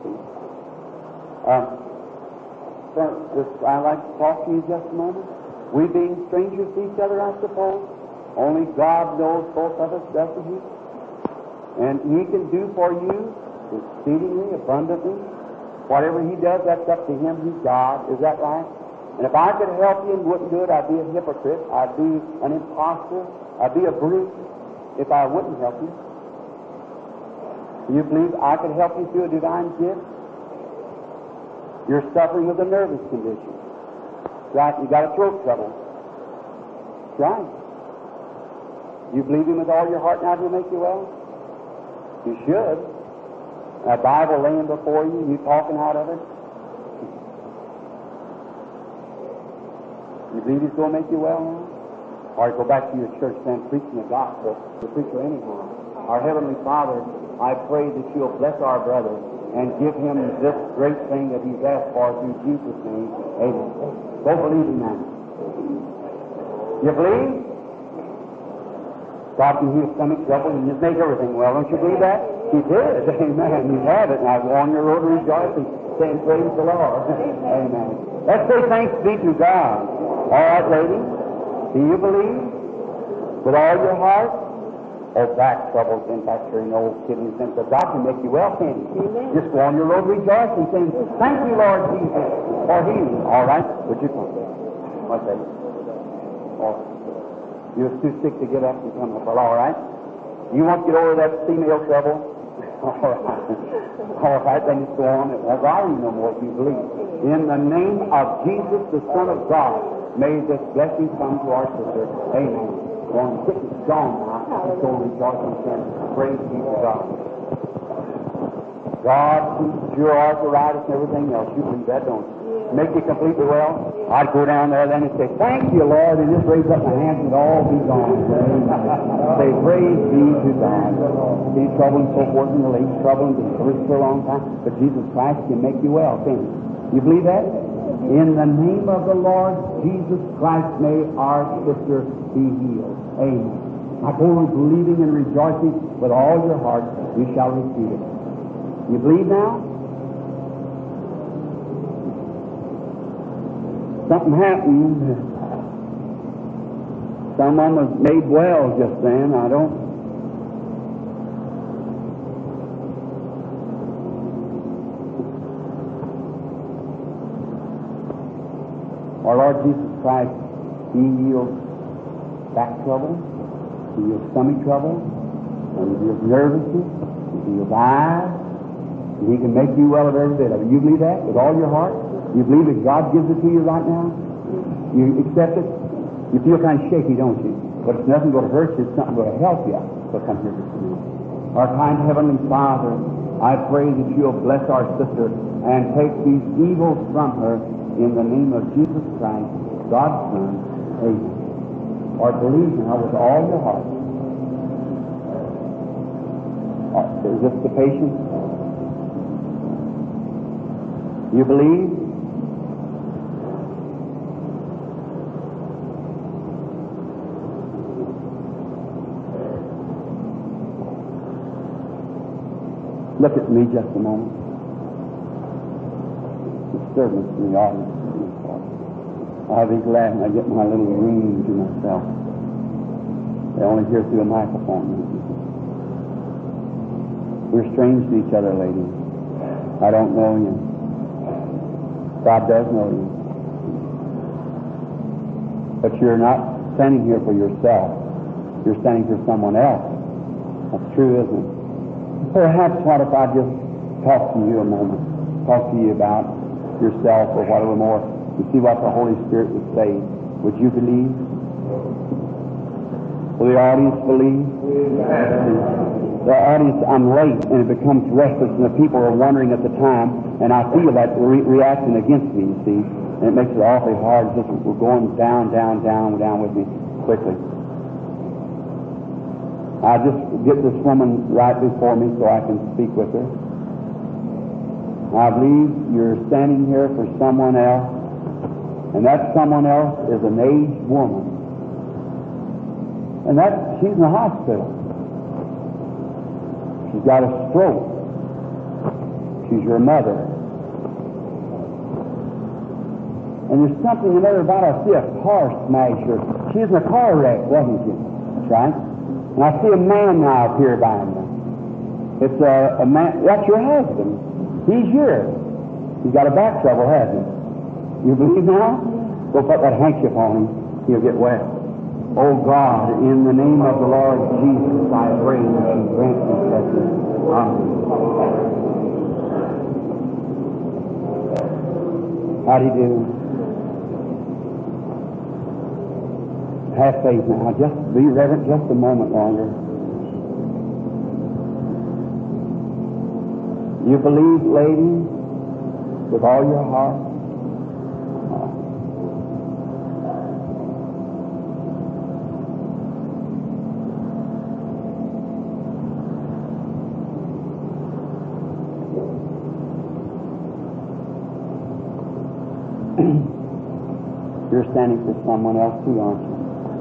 I'd like to talk to you just a moment. We being strangers to each other, I suppose. Only God knows both of us, doesn't He? And He can do for you exceedingly, abundantly. Whatever He does, that's up to Him. He's God. Is that right? And if I could help you and wouldn't do it, I'd be a hypocrite. I'd be an impostor. I'd be a brute if I wouldn't help you. Do you believe I could help you through a divine gift? You're suffering with a nervous condition. Right? You got a throat trouble. Right? You believe Him with all your heart now to make you well? You should. A Bible laying before you, you talking out of it. You believe He's going to make you well now? Or go back to your church then preaching the gospel, the preacher anyhow. Our Heavenly Father, I pray that You'll bless our brother and give him this great thing that he's asked for through Jesus' name. Amen. Go believe in that. You believe? God can heal stomach trouble and just make everything well. Don't you believe that? He did. Amen. You have it. Now go on your road rejoicing, saying praise the Lord. Amen. Let's say thanks be to God. All right, ladies. Do you believe with all your heart? Oh, back troubles, in fact, you're no kidney sense. But God can make you well, can't He? Amen. Just go on your road rejoicing, saying, thank you, Lord Jesus, for healing. All right? Would you come? What's that? Oh, you're too sick to get up and come up. Well, all right. You want to get over that female trouble? All right. All right, then just go on. Well, I don't know what you believe. In the name of Jesus, the Son of God, may this blessing come to our sister. Amen. One sick is gone now. His soul rejoicing and praise be to God. God keeps your arthritis and everything else. You believe that, don't you? Make you completely well. I'd go down there then and say, thank you, Lord, and just raise up my hands and all be gone. Say, praise be to God. See trouble and so forth in the lake, trouble and discouraged for a long time, but Jesus Christ can make you well, can't He? You believe that? In the name of the Lord Jesus Christ, may our sister be healed. Amen. I go on believing and rejoicing with all your heart, you shall receive it. You believe now? Something happened. Someone was made well just then. I don't. Our Lord Jesus Christ, He heals back trouble, He heals stomach trouble, and He heals nervousness, He heals eyes, and He can make you well of every bit of it. You believe that with all your heart? You believe that God gives it to you right now? You accept it? You feel kind of shaky, don't you? But it's nothing going to hurt you, it's something going to help you. So come here this morning. Our kind Heavenly Father, I pray that You'll bless our sister and take these evils from her in the name of Jesus Christ, God's Son. Amen. Or believe now with all your heart. Is this the patient? You believe? Look at me just a moment. Disturbance in the audience. I'll be glad when I get my little room to myself. They only hear through a microphone. We're strange to each other, ladies. I don't know you. God does know you. But you're not standing here for yourself. You're standing for someone else. That's true, isn't it? Perhaps what if I just talk to you a moment? Talk to you about yourself or whatever more, to see what the Holy Spirit would say. Would you believe? Will the audience believe? The audience, I'm late, and it becomes restless, and the people are wondering at the time, and I feel that reacting against me, you see, and it makes it awfully hard. Just we're going down with me quickly. I just get this woman right before me so I can speak with her. I believe you're standing here for someone else, and that someone else is an aged woman. And she's in the hospital. She's got a stroke. She's your mother. And there's something another about her. I see a car smash her. She was in a car wreck, wasn't she? That's right. And I see a man now appear behind her. It's a man. That's your husband. He's yours. He's got a back trouble, hasn't he? You believe now? Go put that handkerchief on him. He'll get well. Oh God, in the name of the Lord Jesus, I pray that you grant me that. How do you do? Have faith now. Just be reverent just a moment longer. You believe, lady, with all your heart? You're standing for someone else too, aren't you?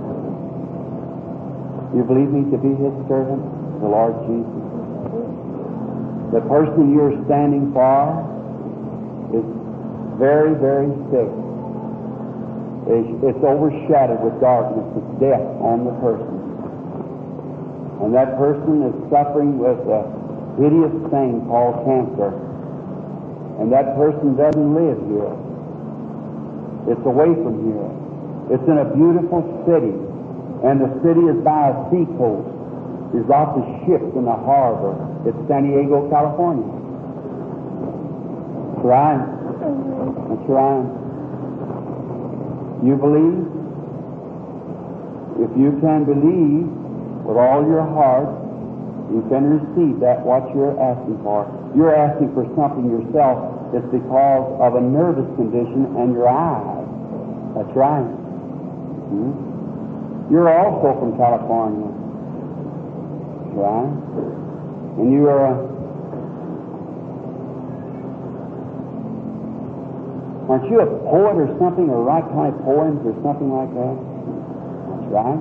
You believe me to be His servant, the Lord Jesus? The person you're standing for is very, very sick. It's overshadowed with darkness. It's death on the person. And that person is suffering with a hideous thing called cancer. And that person doesn't live here. It's away from here. It's in a beautiful city, and the city is by a seacoast. There's lots of ships in the harbor. It's San Diego, California. That's right. That's right. You believe? If you can believe with all your heart, you can receive that what you're asking for. You're asking for something yourself. It's because of a nervous condition and your eyes. That's right. You're also from California. That's right. And you are aren't you a poet or something, or write kind of poems or something like that? That's right.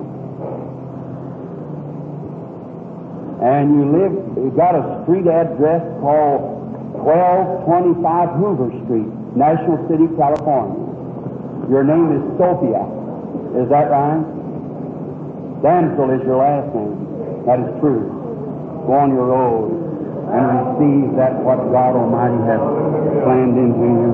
And you've got a street address called 1225 Hoover Street, National City, California. Your name is Sophia. Is that right? Damsel is your last name. That is true. Go on your road and receive that what God Almighty has planned into you.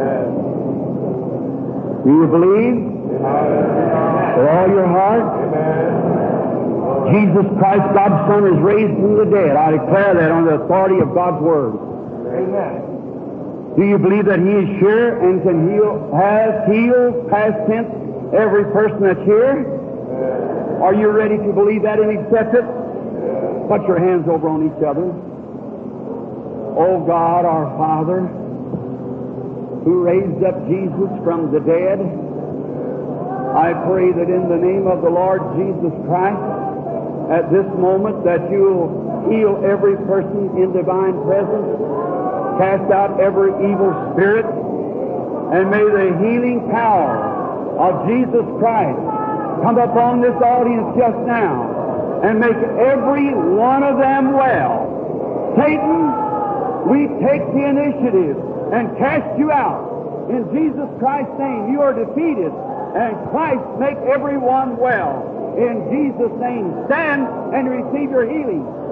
Do you believe? With all your heart? Jesus Christ, God's Son, is raised from the dead. I declare that on the authority of God's Word. Amen. Do you believe that He is sure and can heal, has healed, past tense, every person that's here? Are you ready to believe that and accept it? Put your hands over on each other. Oh God, our Father, who raised up Jesus from the dead, I pray that in the name of the Lord Jesus Christ, at this moment, that you'll heal every person in divine presence, cast out every evil spirit, and may the healing power of Jesus Christ come upon this audience just now and make every one of them well. Satan, we take the initiative and cast you out. In Jesus Christ's name, you are defeated, and Christ make everyone well. In Jesus' name, stand and receive your healing.